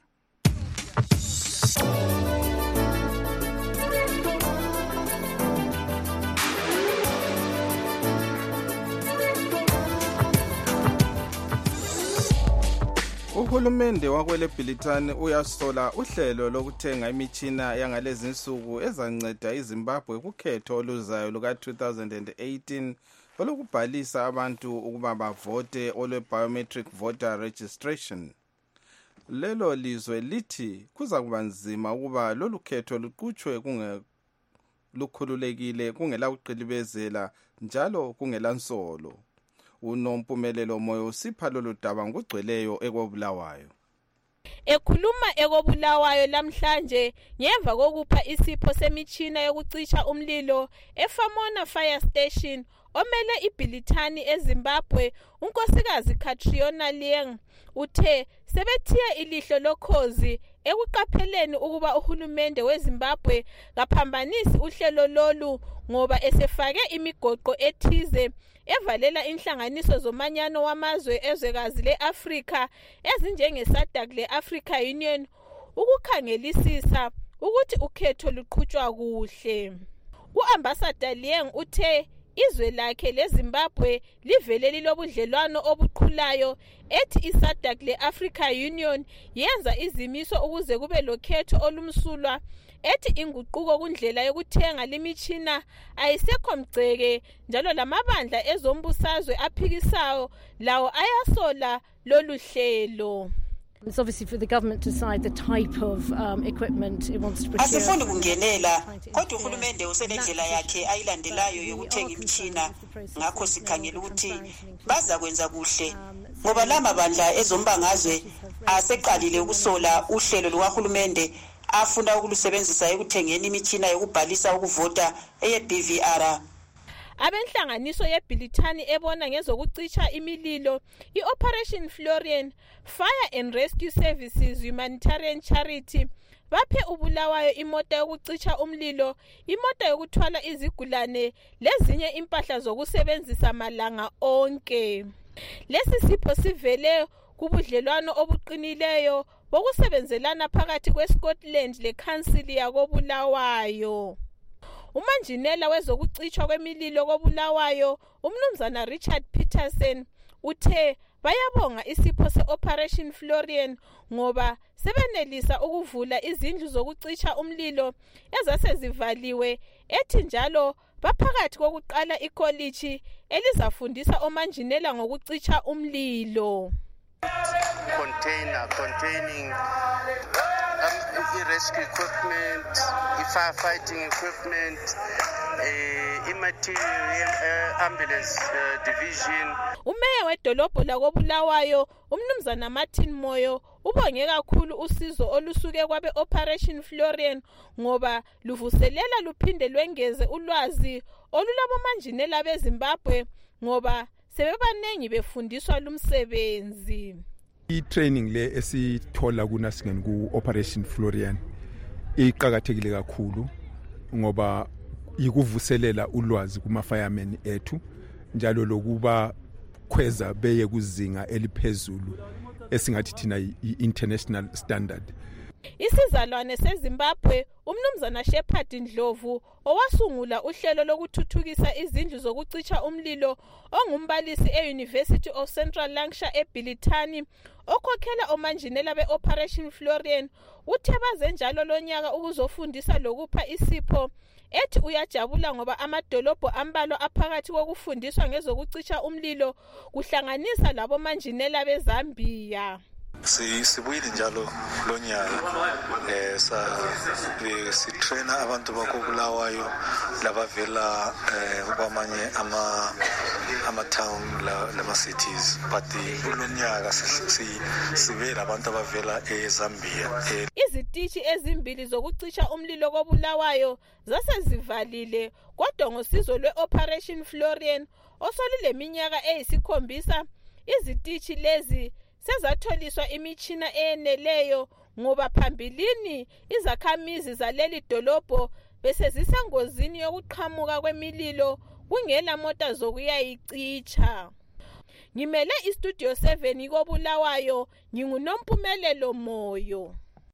Uhulumende wakwele Bhilitani uyasola uhlelo lokuthenga imitshina yangalezi nsuku ezanceda iZimbabwe kukhetho oluzayo luka two thousand eighteen olokubhalisa abantu ukuba bavote olwe biometric voter registration. Lelo lizwe lithi kuza kuba nzima ukuba lolu khetho luqhutshwe kunge lukhululekile kungela kuqilibezela njalo kungela nsolo. Unompumelelo moyo usipha lolu daba ngugcweleyo ekobulawayo. Ekhuluma ekobulawayo lamhlanje ngemva kokupha isipho semitshina yokucisha umlilo eFamona Fire Station omele iBhilitani eZimbabwe, unkosikazi Catriona Lieng uthe sebethiye ilihlo lokhozi ekuqapheleni ukuba uhulumende weZimbabwe kaphambanisi uhlelo lolu ngoba esefake imigoqo ethize evalela inhlanganiso zomanyano wamazwe ezwekazi leAfrika ezinjenge SADC leAfrica Union ukukhangelisisa ukuthi ukhetho luqhutshwa kuhle. U-Ambassador Lieng uthe izwe lakhe leZimbabwe livele lilobudlelwano obuqhulayo ethi iSADC leAfrica Union yenza izimiso ukuze kube lokhetho olumsulwa ethi inguquko kundlela yokuthenga limitshina ayisekho mgceke njalo lamabandla ezombusazwe aphikisayo lawo ayasola lolu hlelo. It's obviously for the government to decide the type of um, equipment it wants to procure. Asifuni kungenela kodwa uhulumende usenendlela yakhe ayilandelayo yokuthenga imitshina, ngakho sikhangela ukuthi baza kwenza kuhle ngoba lama bandla ezombangazwe aseqalile ukusola uhlelo lukahulumende afunda ukulusebenzisa ekuthengeni imitshina yokubhalisa ukuvota eye-B V R. Abenhlanganiso yeBhilitani ebona ngezokucisha imililo i-Operation Florian Fire and Rescue Services Humanitarian Charity baphe ubulawayo imota yokucisha umlilo, imota yokuthwala izigulane lezinye impahla zokusebenzisa malanga onke. Lesi sipho sivele kubudlelwano obuqinileyo bokusebenzelana phakathi kweScotland leCouncil yakobulawayo. Umanjinela wezokucishwa kwemililo kobulawayo umnumzana Richard Peterson uthe bayabonga isipho se-Operation Florian ngoba sebenelisa ukuvula izindlu zokucisha umlilo ezasezivaliwe, ethi njalo baphakathi kokuqala ikoliji elizafundisa omanjinela ngokucisha umlilo. Container containing um, rescue equipment, firefighting equipment, uh, immaterial uh, ambulance uh, division. Umeya wedolobho lakobulawayo umnumzana Martin Moyo ubonge kakhulu usizo olusuke kwabe Operation Florian ngoba luvuselela luphinde lwengeze ulwazi olulabomanjinela beZimbabwe ngoba sebebanengi befundiswa lumsebenzi. I-training le esithola kuna singeni ku-Operation Florian iqhakathekile kakhulu ngoba ikuvuselela ulwazi kuma-firemen ethu njalo lokuba khweza beye kuzinga eliphezulu esingathi thina i-international standard. Isizalwane seZimbabwe umnumzana Shepherd Ndlovu owasungula uhlelo lokuthuthukisa izindlu zokucitsha umlilo ongumbalisi e-University of Central Lancashire eBilitani okhokhela omanjinela be-Operation Florian uthe baze njalo lonyaka ukuzofundisa lokupha isipho ethi uyajabula ngoba amadolobho ambalwa aphakathi kokufundiswa ngezokucitsha umlilo kuhlanganisa labo manjinela beZambia. Sibuyile njalo lonyaka eh sa sitraina abantu bakobulawayo labavela kwamanye ama ama town lama cities but kulonyaka sibela abantu abavela eZambia. Izitishi ezimbili zokucisha umlilo kobulawayo zasezivalile kodwa ngosizo lwe-Operation Florian osolile minyaka eyisikhombisa izitishi lezi sezatholiswa imitshina eyeneleyo ngoba phambilini izakhamizi zaleli dolobho bese zisengozini yokuqhamuka kwemililo kungela mota zokuyayicitsha. Ngimele istudio seven kobulawayo nginguNompumelelo Moyo.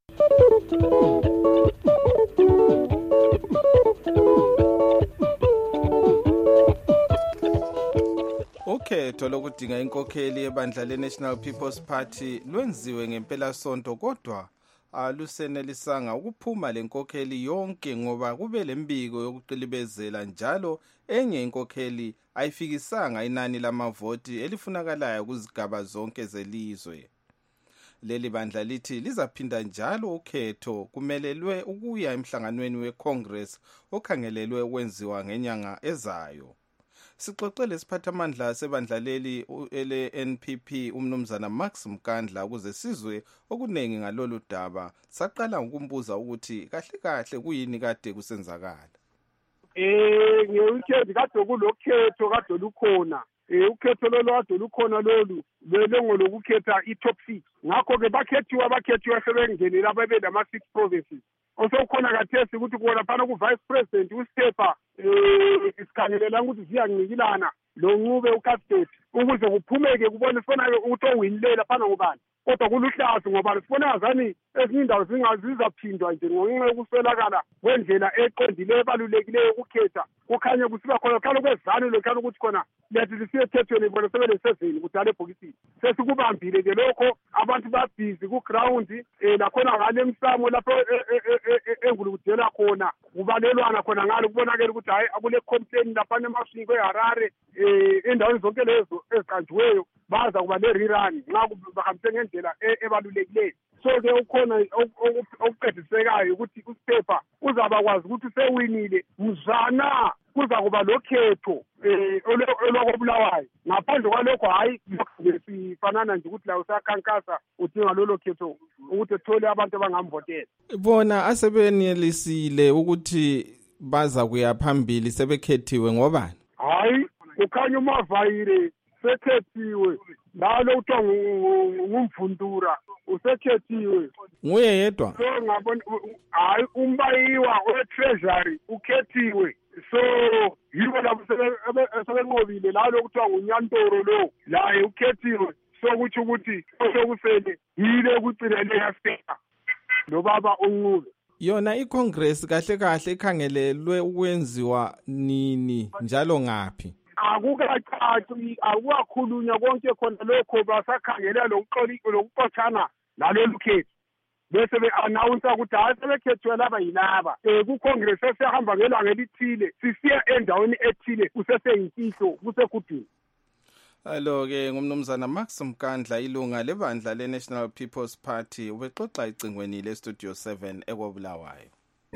Ukhetho lokudinga inkokheli ebandla le-National People's Party lwenziwe ngempela sonto kodwa alusenelisanga ukuphuma lenkokheli yonke ngoba kube lembiko yokuqilibezela njalo enye inkokheli ayifikisanga inani lamavoti elifunakalayo kuzigaba zonke zelizwe. Leli bandla lithi lizaphinda njalo ukhetho kumelelwe ukuya emhlanganweni weCongress okhangelelwe ukwenziwa ngenyanga ezayo. Sixoxele siphathamandla sebandla leli ele-N P P umnumzana Max Mkandla ukuze sizwe okunengi ngalolu daba. Saqala ngokumbuza ukuthi kahle kahle kuyini kade kusenzakala. Eh ngiyuthi kade kulokhetho kade lukhona. Eh ukhetho lolu kade lukhona lolu lelongo lokukhetha i-top six. Ngakho ke bakhethiwa bakhethiwa sebengenela babe nama six provinces. Osokhona kathesi ukuthi kuona phana ku vice president uStepa eh isikhangelela ukuthi siyanqikilana lo ncube uCastet ukuze kuphumeke kubone sifona ukuthi owinilela phana ngobani kodwa kuluhlazo ngoba sifona azani ezinye indawo zingazizaphindwa nje ngenxa yokuswelakala kwendlela eqondile ebalulekileyo ukukhetha kukhanya kusiba khona khalo kwezani lokhana ukuthi khona lethi lisiyethethweni bona sebele seven kudala ebhokisini sesikubambile ke lokho abantu babhizi ku ground eh lakhona ngale emsamo lapho engulukudela khona kubalelwana khona ngalo kubonakala ukuthi hayi akule complaint lapha emashingo eHarare eh endaweni zonke lezo eziqanjiweyo baza kuba le rerun nxa bahambise ngendlela ebalulekileyo. So ke ukhona okuqedisekayo ukuthi uStepa uzaba kwazi ukuthi sewinile mzana kuza kuba lokhetho eh olokobulawayo ngaphandle kwalokho hayi sifanana nje ukuthi la usakhankasa udinga lolo khetho ukuthi ethole abantu abangamvotela. Bona asebenelisile ukuthi baza kuya phambili sebekhethiwe ngobani? Hayi ukhanya umavayire sekhethiwe lalo kuthiwa ngumvundura usekhethiwe nguye yedwa. So ngabona hayi umbayiwa we-treasury ukhethiwe so yibo labo sebenqobile lalo kuthiwa ngunyantoro lo laye ukhethiwe so kuthi ukuthi osokusele yile kugcinele yaStepa lo baba uNcube. Yona iCongress kahle kahle ikhangelelwe ukwenziwa nini njalo ngaphi? Akukacaci akukhulunywa konke khona lokho basakhangela lokuxoli lokuxoxana nalolu khetho bese be-announce ukuthi hayi sebekhethiwe laba yilaba um kuCongress esiyahamba ngelanga elithile sisiya endaweni ethile kuseseyimfihlo kusekudini. Alo-ke ngumnumzana Max Mkandla ilunga lebandla le-National People's Party ubexoxa icingweni le-Studio seven ekobulawayo.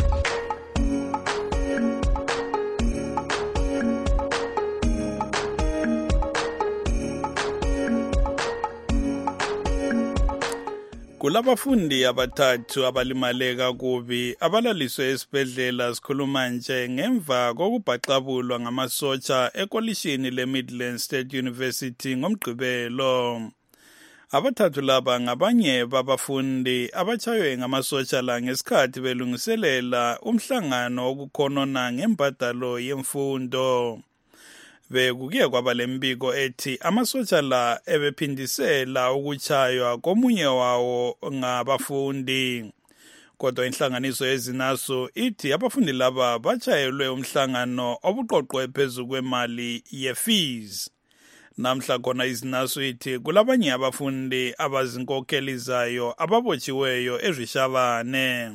Kulabafundi abathathu abalimaleka kubi abalaliswe esibhedlela sikhuluma nje ngemva kokubhaxabulwa ngamasotsha ekolishini leMidlands State University ngomgqibelo. Abathathu laba ngabanye babafundi abatshaywe ngamasotsha la ngesikhathi belungiselela umhlangano wokukhonona ngembadalo yemfundo. Bekuke kwaba lembiko ethi amasotsha la ebephindisela ukutshaywa komunye wawo ngabafundi. kodwa inhlanganiso yezinaso ithi abafundi laba bachayelwe umhlangano obuqoqwe phezu kwemali ye-fees. Namhla khona izinaso ithi kulabanye abafundi abazinkokheli zayo ababotshiweyo eRishabane.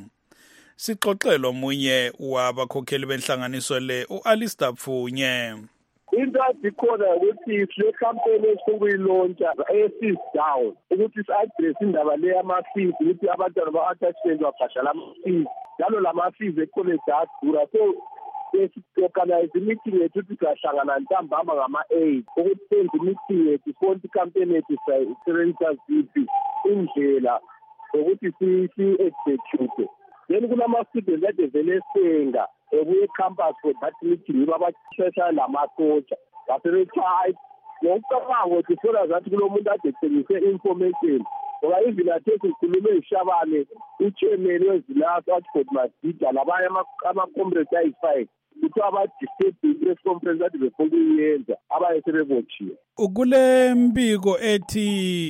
Sixoxelo omunye wabakhokheli benhlanganiso le u-Alistair Pfunye. Into adikhona ukuthi le campaign esokuyilontsha e-fees down ukuthi is-address indaba le yama-fees ukuthi abantwana ba-attachment babhadala ama-fees njalo lama-fees ecollege adura. So si-organize meeting yethu ukuthi siyahlangana ntambama ngama-eight ukuthi senze meeting yethu sibone i-campaign yethu sayisebenzisa ziphi indlela ukuthi si-execute. Then kunama-students ade vele esenga ebuye ecampus for that meeting babashesha lamasotsha basebethi hayi ngokucabanga ukuthi sola zathi kulo muntu ade ethengise information ngoba even athe sikhulume eShabane uchairman wezinaso athi God Masida labanye ama-comrades ayi-five kuthiwa abadisturb i-press conference ade befuna ukuyenza abayesebebotshiwe. Kule mbiko ethi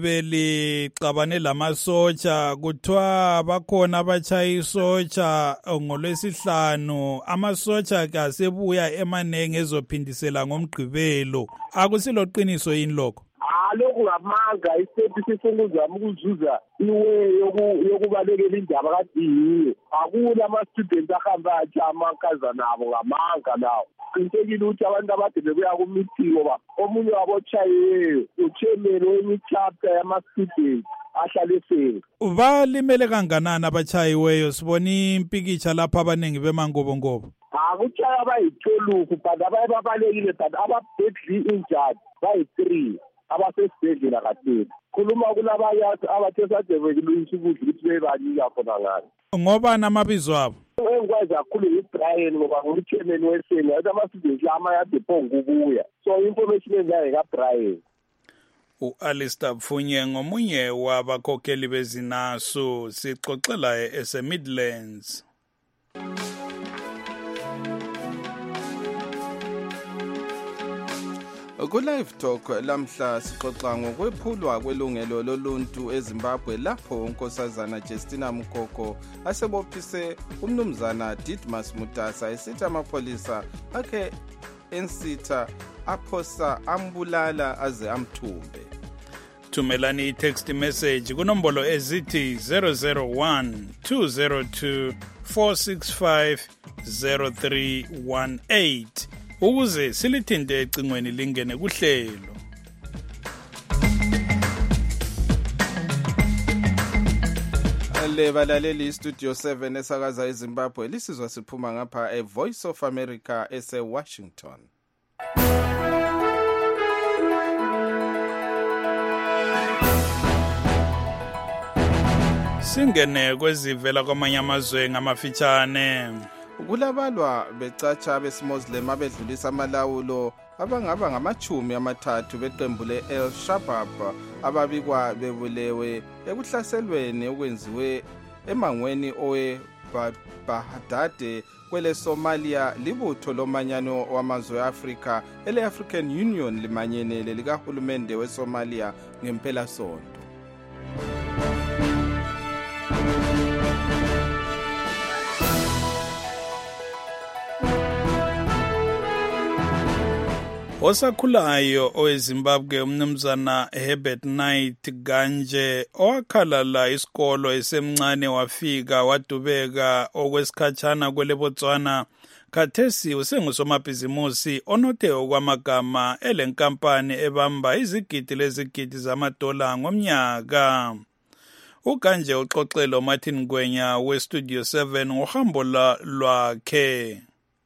ibelicabane lamasotsha kuthiwa bakhona abachayi isotsha ngolwesihlanu amasotsha ke asebuya emanenge ezophindisela ngomgqibelo. Akusilo qiniso yini lokho? Lokhu ngamanga isethi sifuna uzama ukuzuza iwe yokubalekela indaba kade yiyo. Akula ama-students ahamba athi amankazana abo ngamanga lawo. Qinisekile ukuthi abantu abade bebuya kumeeting ngoba omunye wabotshayiweyo uchairman wenye chapter yama-students ahlale esenga. Balimele kanganani abachayiweyo? Sibona impikitsha lapha abaningi bemangobongobo. Akuchaya abayi-twelve but abaye babalekile but aba-badly injured bayi-three. Abasesibhedlela kathini khuluma kulabanye abathe sadebekiluyisa ukudla ukuthi bebanika khona ngani ngoba namabizo abo engikwazi kakhulu yi-Brian ngoba nguchairman wesenga athi ama-students lama yadephonga ukubuya so information enzayo ka-Brian. U-Alistair Pfunye ngomunye wabakhokheli bezinaso sixoxela ese-Midlands. Ku-Live Talk lamhla sixoxa ngokwephulwa kwelungelo loluntu eZimbabwe lapho unkosazana Justina Mukoko asebophise umnumzana Didmus Mutasa esithi amapolisa akhe ensitha aphosa ambulala aze amthumbe. Thumelani i-text message kunombolo ezithi zero zero one two zero two four six five zero three one eight ukuze silithinte ecingweni lingene kuhlelo. Le balaleli Studio seven esakaza eZimbabwe lisizwa siphuma ngapha eVoice of America ese-Washington. Singene kwezivela kwamanye amazwe ngamafitshane. Kulabalwa becatsha besimoslim abedlulisa amalawulo abangaba ngamachumi amathathu beqembu le-El Shabab ababikwa bebulewe ekuhlaselweni okwenziwe emangweni owe Bahadade kwele Somalia libutho lomanyano wamazwe e-Afrika ele-African Union limanyene likahulumende weSomalia ngempela sonto. Osakhulayo oweZimbabwe umnumzana Herbert Knight Ganje owakhalala isikolo esemncane wafika wadubeka okwesikhatshana kwele Botswana khathesi usengusomabhizimusi onothe okwamagama elenkampani ebamba izigidi lezigidi zamadola ngomnyaka. uGanje uxoxelo Martin Gwenya weStudio seven ngohambo lwakhe.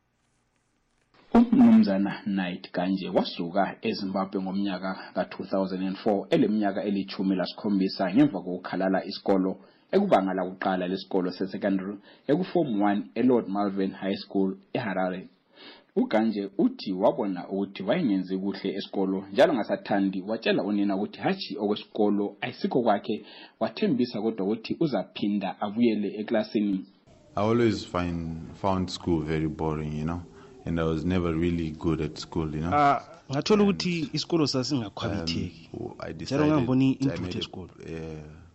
Umnumzana Knight Ganje wasuka eZimbabwe ngomnyaka ka two thousand four eleminyaka elichumi lasikhombisa ngemva kokukhalala isikolo ekubanga la kuqala lesikolo sesecondary ekuform one eLord Malvern High School eHarare. uGanje uthi wabona ukuthi wayengenzi kuhle esikolo njalo ngasathandi watshela unina ukuthi hachi okwesikolo ayisikho kwakhe wathembisa kodwa ukuthi uzaphinda avuyele eklasini. I always find found school very boring, you know. And I was never really good at school, you know. Ah, ngathola ukuthi isikolo sasingakhwabitheki. I decided ngamboni I into made esikolo. a, uh,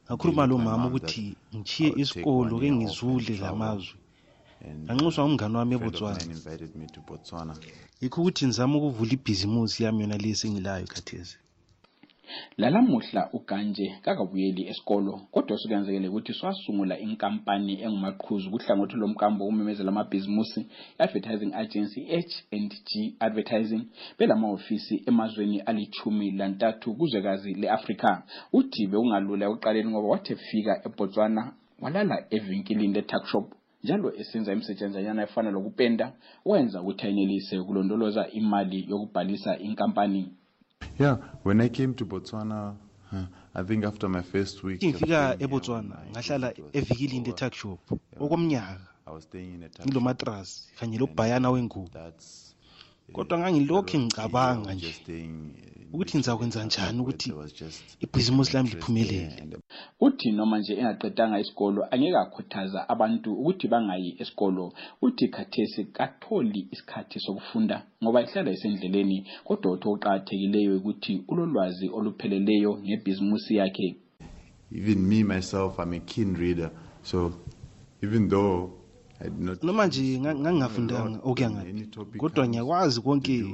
ngakhuluma lo mama ukuthi ngichiye isikolo ke ngizule lamazwe anxuswa umngane wami eBotswana yikho ukuthi nizama ukuvula ibhizimusi yami yona lesi engilayo khathesi. Lalamuhla uGanje kakabuyeli esikolo kodwa sokuyenzekile ukuthi swasungula inkampani engumaqhuzu kuhlangothi lomkambo umemezela amabhizimusi advertising agency H and G Advertising belama ofisi emazweni alichumi lantathu kuzwekazi leAfrika. Uthi beungalula uqaleni ngoba wathe fika eBotswana walala evinkilini letuck shop njalo esenza imisetshenzanyana efana lokupenda wenza ukuthi ayinelise ukulondoloza imali yokubhalisa inkampani. Yeah, when I came to Botswana, uh, I think after my first week ngifika eBotswana ngahlala evikilini letuck shop okomnyaka ngilo matras kanye lobhayana wengubo kodwa ngangilokho ngicabanga nje ukuthi nizakwenza njani ukuthi ibhizimusi lami liphumelele. Uthi noma nje engaqedanga isikolo angeke akhuthaza abantu ukuthi bangayi esikolo. Uthi khathesi katholi isikhathi sokufunda ngoba ihlala esendleleni kodwa utho uqhathekileyo ukuthi ulolwazi olupheleleyo ngebhizimusi yakhe. Even me myself, I'm a keen reader, so even though noma nje ngangafundanga okuyanga kodwa ngiyakwazi konke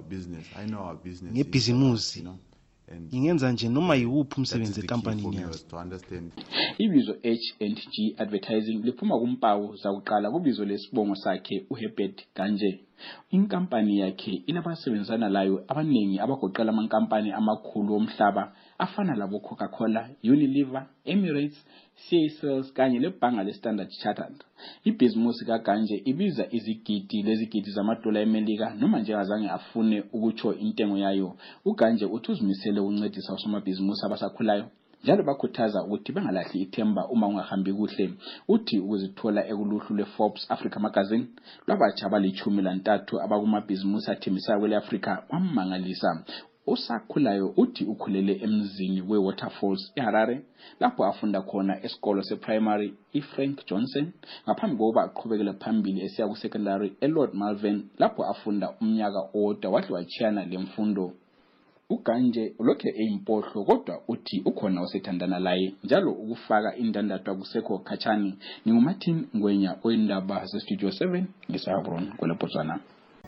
ngebhizimusi ngingenza nje noma yiwuphi umsebenzi ekampanini yazo. Ibizo H and G Advertising liphuma kumpawu zakuqala kubizo lesibongo sakhe uHerbert Ganje. Inkampani yakhe inabasebenzana layo abaningi abagoqela amankampani amakhulu omhlaba afana labo Coca-Cola, Unilever, Emirates, Seychelles kanye lebhanga leStandard Chartered. Ibhizimusi kaGanje ibiza izigidi lezigidi zamadola eMelika noma nje azange afune ukutsho intengo yayo. uGanje uthuzimisele ukuncedisa osomabhizimusi abasakhulayo njalo bakhuthaza ukuthi bangalahli ithemba uma ungahambi kuhle. Uthi ukuzithola ekuluhlu leForbes Africa Magazine lwabatsha abalichumi lantathu abakumabhizimusi athembisayo kweleAfrika wammangalisa. Usakhulayo uthi ukhulele emzini weWaterfalls eHarare lapho afunda khona esikolo seprimary iFrank Johnson ngaphambi kokuba aqhubekele phambili esiya kusecondary eLord Malvern lapho afunda umnyaka owodwa wathi wachiyana lemfundo. uGanje ulokhe eyimpohlo kodwa uthi ukhona osethandana laye njalo ukufaka indandatho akusekho khatshani. NginguMartin Ngwenya oyindaba zeStudio seven ngeSabron kweleBotswana.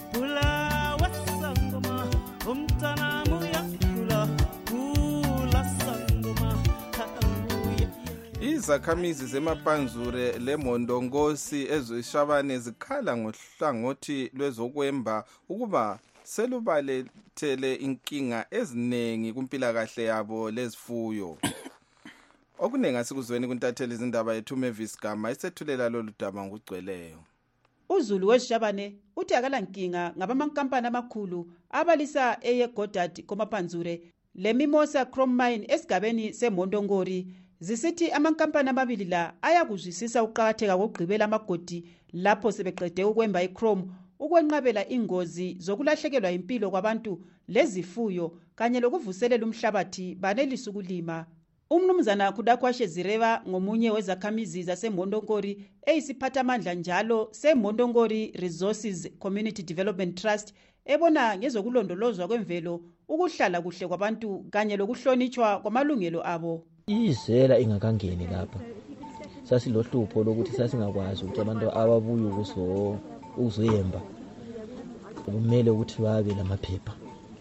Izakhamizi zemapanzure leMondongosi ezishabane zikhala ngohlangothi lwezokwemba ukuba selubalethele inkinga eziningi kumpilakahle yabo lezifuyo. Okunenga sikuzweni kuntatheli izindaba yethu Mavis Gama isethulela lolu daba ngugcweleyo. uZulu wesishabane uthi akala nkinga ngabamankampani amakhulu abalisa eyeGodad komapanzure leMimosa Chrome Mine esigabeni seMondongori zisithi amankampani amabili la ayakuzwisisa uqhakatheka kokugqibela amagodi lapho sebeqede ukwemba iChrome ukwenqabela ingozi zokulahlekelwa impilo kwabantu lezifuyo kanye lokuvuselela umhlabathi banelisa ukulima. Umnumzana Kudakwashe Zireva ngomunye wezakhamizi zaseMondongori eyisiphathamandla njalo seMondongori Resources Community Development Trust ebona ngezokulondolozwa kwemvelo ukuhlala kuhle kwabantu kanye lokuhlonitshwa kwamalungelo abo. Izela ingakangeni lapha sasilohlupho lokuthi sasingakwazi ukuthi abantu ababuya ukuzo uzoyemba kumele ukuthi babe lamaphepha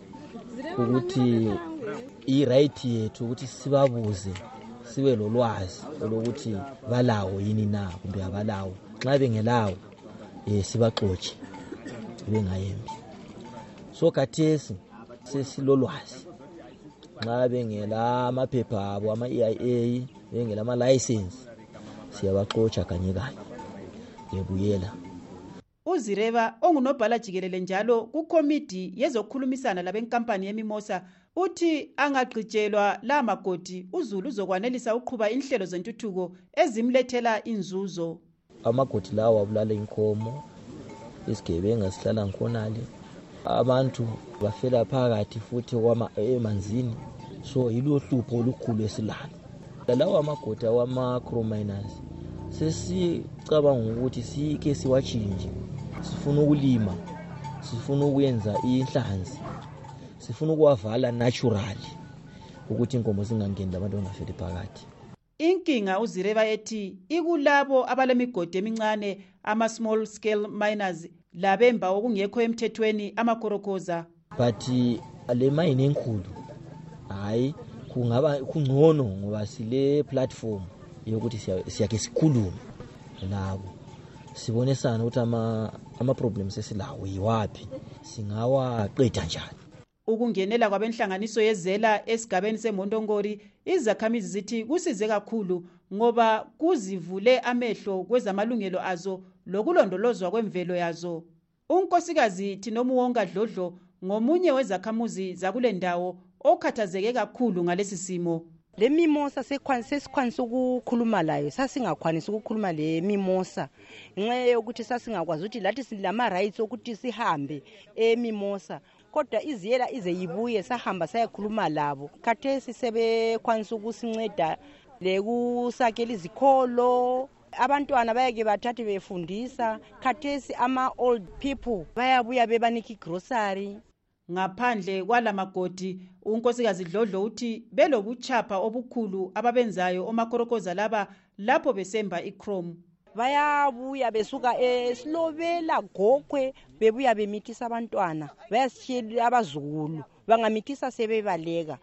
ukuthi i-right yethu ukuthi sibabuze sibe lolwazi lokuthi balawo yini na kumbe abalawo. Xa bengelawo eh sibaxotshe bengayembi. So kathesi sesilolwazi xa bengela amaphepha abo ama-E I A bengela ama-license siyabaxotsha kanye kanye yebuyela. uZireva ongunobhala jikelele njalo kukomiti yezokhulumisana labenkampani yeMimosa uthi angagqitshelwa la magodi uZulu uzokwanelisa uqhuba inhlelo zentuthuko ezimlethela inzuzo. Amagodi lawo abulala inkomo isigebenga sihlala ngikhonale abantu bafela phakathi futhi kwama emanzini so yilo hlupho olukhulu esilalo. Lawo amagodi awama Chrome miners sesicabanga ukuthi sike siwachinje sifuna ukulima sifuna ukuyenza inhlanzi sifuna ukuwavala naturally ukuthi inkomo zingangeni labantu bangafeli phakathi. inkinga uzireva ethi ikulabo abalemigodi emincane ama-small scale miners labemba okungekho emthethweni amakorokoza. But le mine enkulu hayi kungaba kungcono ngoba sile platform yokuthi siyake sikhulume nabo sibonisana ukuthi ama ama problems esilawo yiwapi singawaqeda njani. Ukungenela kwabenhlanganiso yezela esigabeni seMondongori izakhamizi zithi kusize kakhulu ngoba kuzivule amehlo kwezamalungelo azo lokulondolozwa kwemvelo yazo. Unkosikazi Thinomuwonga Dlodlo ngomunye wezakhamuzi zakule ndawo okhathazeke kakhulu ngalesi simo. Le mimosa sesikwanisa ukukhuluma layo sasingakwanisa ukukhuluma le mimosa ngenxa yokuthi sasingakwazi ukuthi lathi silama rights ukuthi sihambe emimosa kodwa iziyela ize yibuye sahamba sayakhuluma labo. Khathesi sebekwanisa ukusinceda lekusakela izikholo abantwana bayake bathathe befundisa. Khathesi ama old people bayabuya bebanika igrocery. Ngaphandle kwalamagodi unkosikazi Dlodlo uthi belobuchapha obukhulu ababenzayo omakorokoza laba lapho besemba iChrome. Bayabuya besuka eSlovela Gokwe bebuya bemithisa abantwana bayasishiyela abazukulu bangamithisa sebebaleka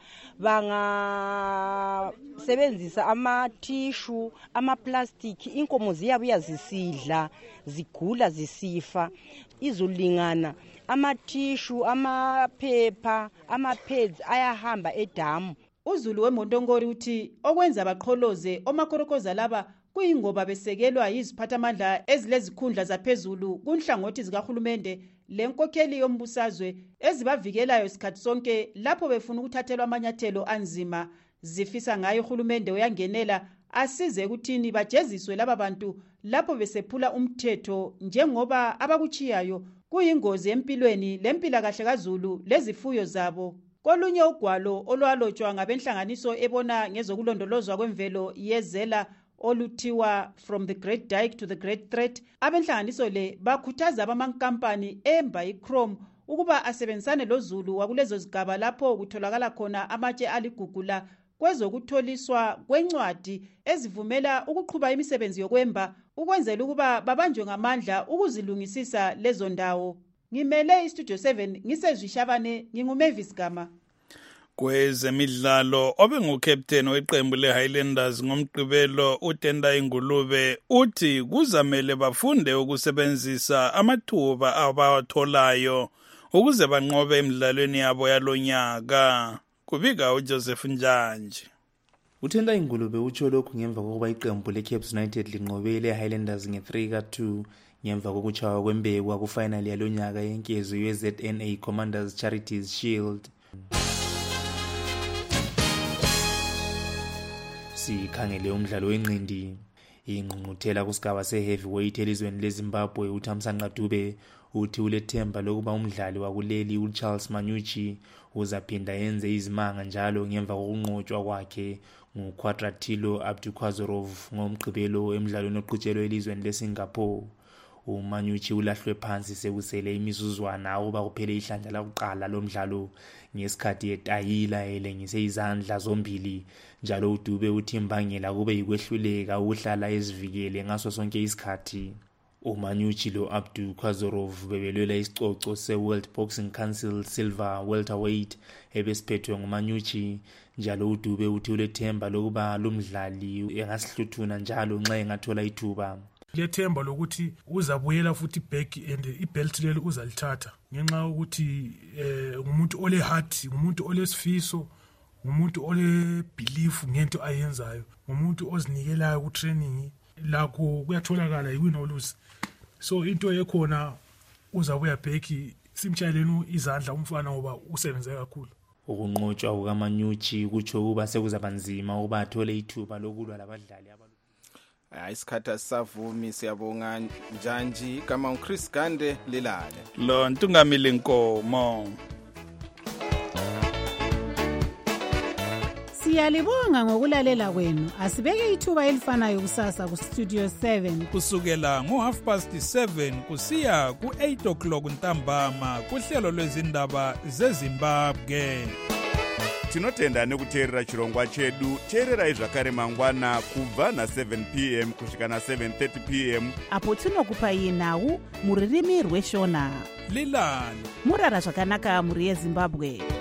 bangasebenzisa ama-tissue ama-plastic inkomo ziyabuya zisidla zigula zisifa izulingana ama-tissue amaphepha ama-pads ayahamba edamu. Uzulu weMondongori uthi okwenza baqholoze omakorokoza laba kuyingoba besekelwa yiziphathamandla ezilezikhundla zaphezulu kunhlangothi zikahulumende lenkokheli yombusazwe ezibavikelayo isikhathi sonke lapho befuna ukuthathelwa amanyathelo anzima. Zifisa ngayo uhulumende uyangenela asize ukuthini bajeziswe laba bantu lapho besephula umthetho njengoba abakuchiyayo kuyingozi empilweni lempilakahle kaZulu lezifuyo zabo. Kolunye ugwalo olwalotshwa ngabenhlanganiso ebona ngezokulondolozwa kwemvelo yezela oluthiwa From the Great Dyke to the Great Threat, abenhlanganiso le bakhuthaza abamankampani emba iChrome ukuba asebenzisane loZulu wakulezo zigaba lapho kutholakala khona amatshe aligugula kwezokutholiswa kwencwadi ezivumela ukuqhuba imisebenzi yokwemba ukwenzela ukuba babanjwe ngamandla ukuzilungisisa lezo ndawo. Ngimele iStudio seven ngisezwishabane nginguMavis Gama. Kwezemidlalo obengukapteni weqembu leHighlanders ngomgqibelo uTenda Ingulube uthi kuzamele bafunde ukusebenzisa amathuba abawatholayo ukuze banqobe emidlalweni yabo yalonyaka. Kubika uJoseph Njanji. uTenda Ingulube utsho lokhu ngemva kokuba iqembu leCaps United linqobele iHighlanders nge-three ka two ngemva kokuchawa kwembekwa kufinal yalonyaka yenkezo ye-Z N A Commanders Charities Shield. Sikhangele umdlalo wenqindi. Ingqungquthela kusigaba se-heavyweight elizweni leZimbabwe uThamsanqa Dube uthi ulethemba lokuba umdlali wakuleli uCharles Manyuchi uzaphinda yenze izimanga njalo ngemva kokunqotshwa kwakhe nguQuadratilo Abdukhazorov ngomgqibelo emidlalweni oqhutshelwe elizweni leSingapore. uManyuchi ulahlwe phansi sekusele imizuzwana ukuba kuphele ihlandla lokuqala lomdlalo ngesikhathi etayila elengise izandla zombili. Njalo uDube uthi imbangela kube yikwehluleka ukuhlala ezivikele ngaso sonke isikhathi. uManyuchi lo Abdukhazorov bebelwela isicoco se-World Boxing Council Silver Welterweight ebesiphethwe nguManyuchi. Njalo uDube uthi ulethemba lokuba lo mdlali engasihluthuna njalo nxa engathola ithuba. Lethemba lokuthi uzabuyela futhi back and ibelt leli uzalithatha ngenxa ukuthi eh umuntu ole heart umuntu olesifiso umuntu ole belief ngento ayenzayo umuntu ozinikelayo ku training lakho kuyatholakala yiwin or lose. So into ekhona uzabuya back simtshayeleni izandla umfana ngoba usebenze kakhulu. Ukunqotshwa kukaManyuchi kutsho kuba sekuzabanzima ukuba athole ithuba lokulwa labadlali aba isikhathi asavumi. Siyabonga Njanji kama uChris Gande lilale lo ntungamile inkomo. Siyalibonga ngokulalela kwenu. Asibeke ithuba elifanayo kusasa ku Studio seven kusukela ngo half past seven kusiya ku eight o'clock ntambama kuhlelo lwezindaba zeZimbabwe. tinotenda nekuteerera chirongwa chedu. Teererai zvakare mangwana kubva na-seven p m kusvika na-seven thirty p m apo tinokupai nhau muririmi rweshona. Lilani murara zvakanaka muri yeZimbabwe.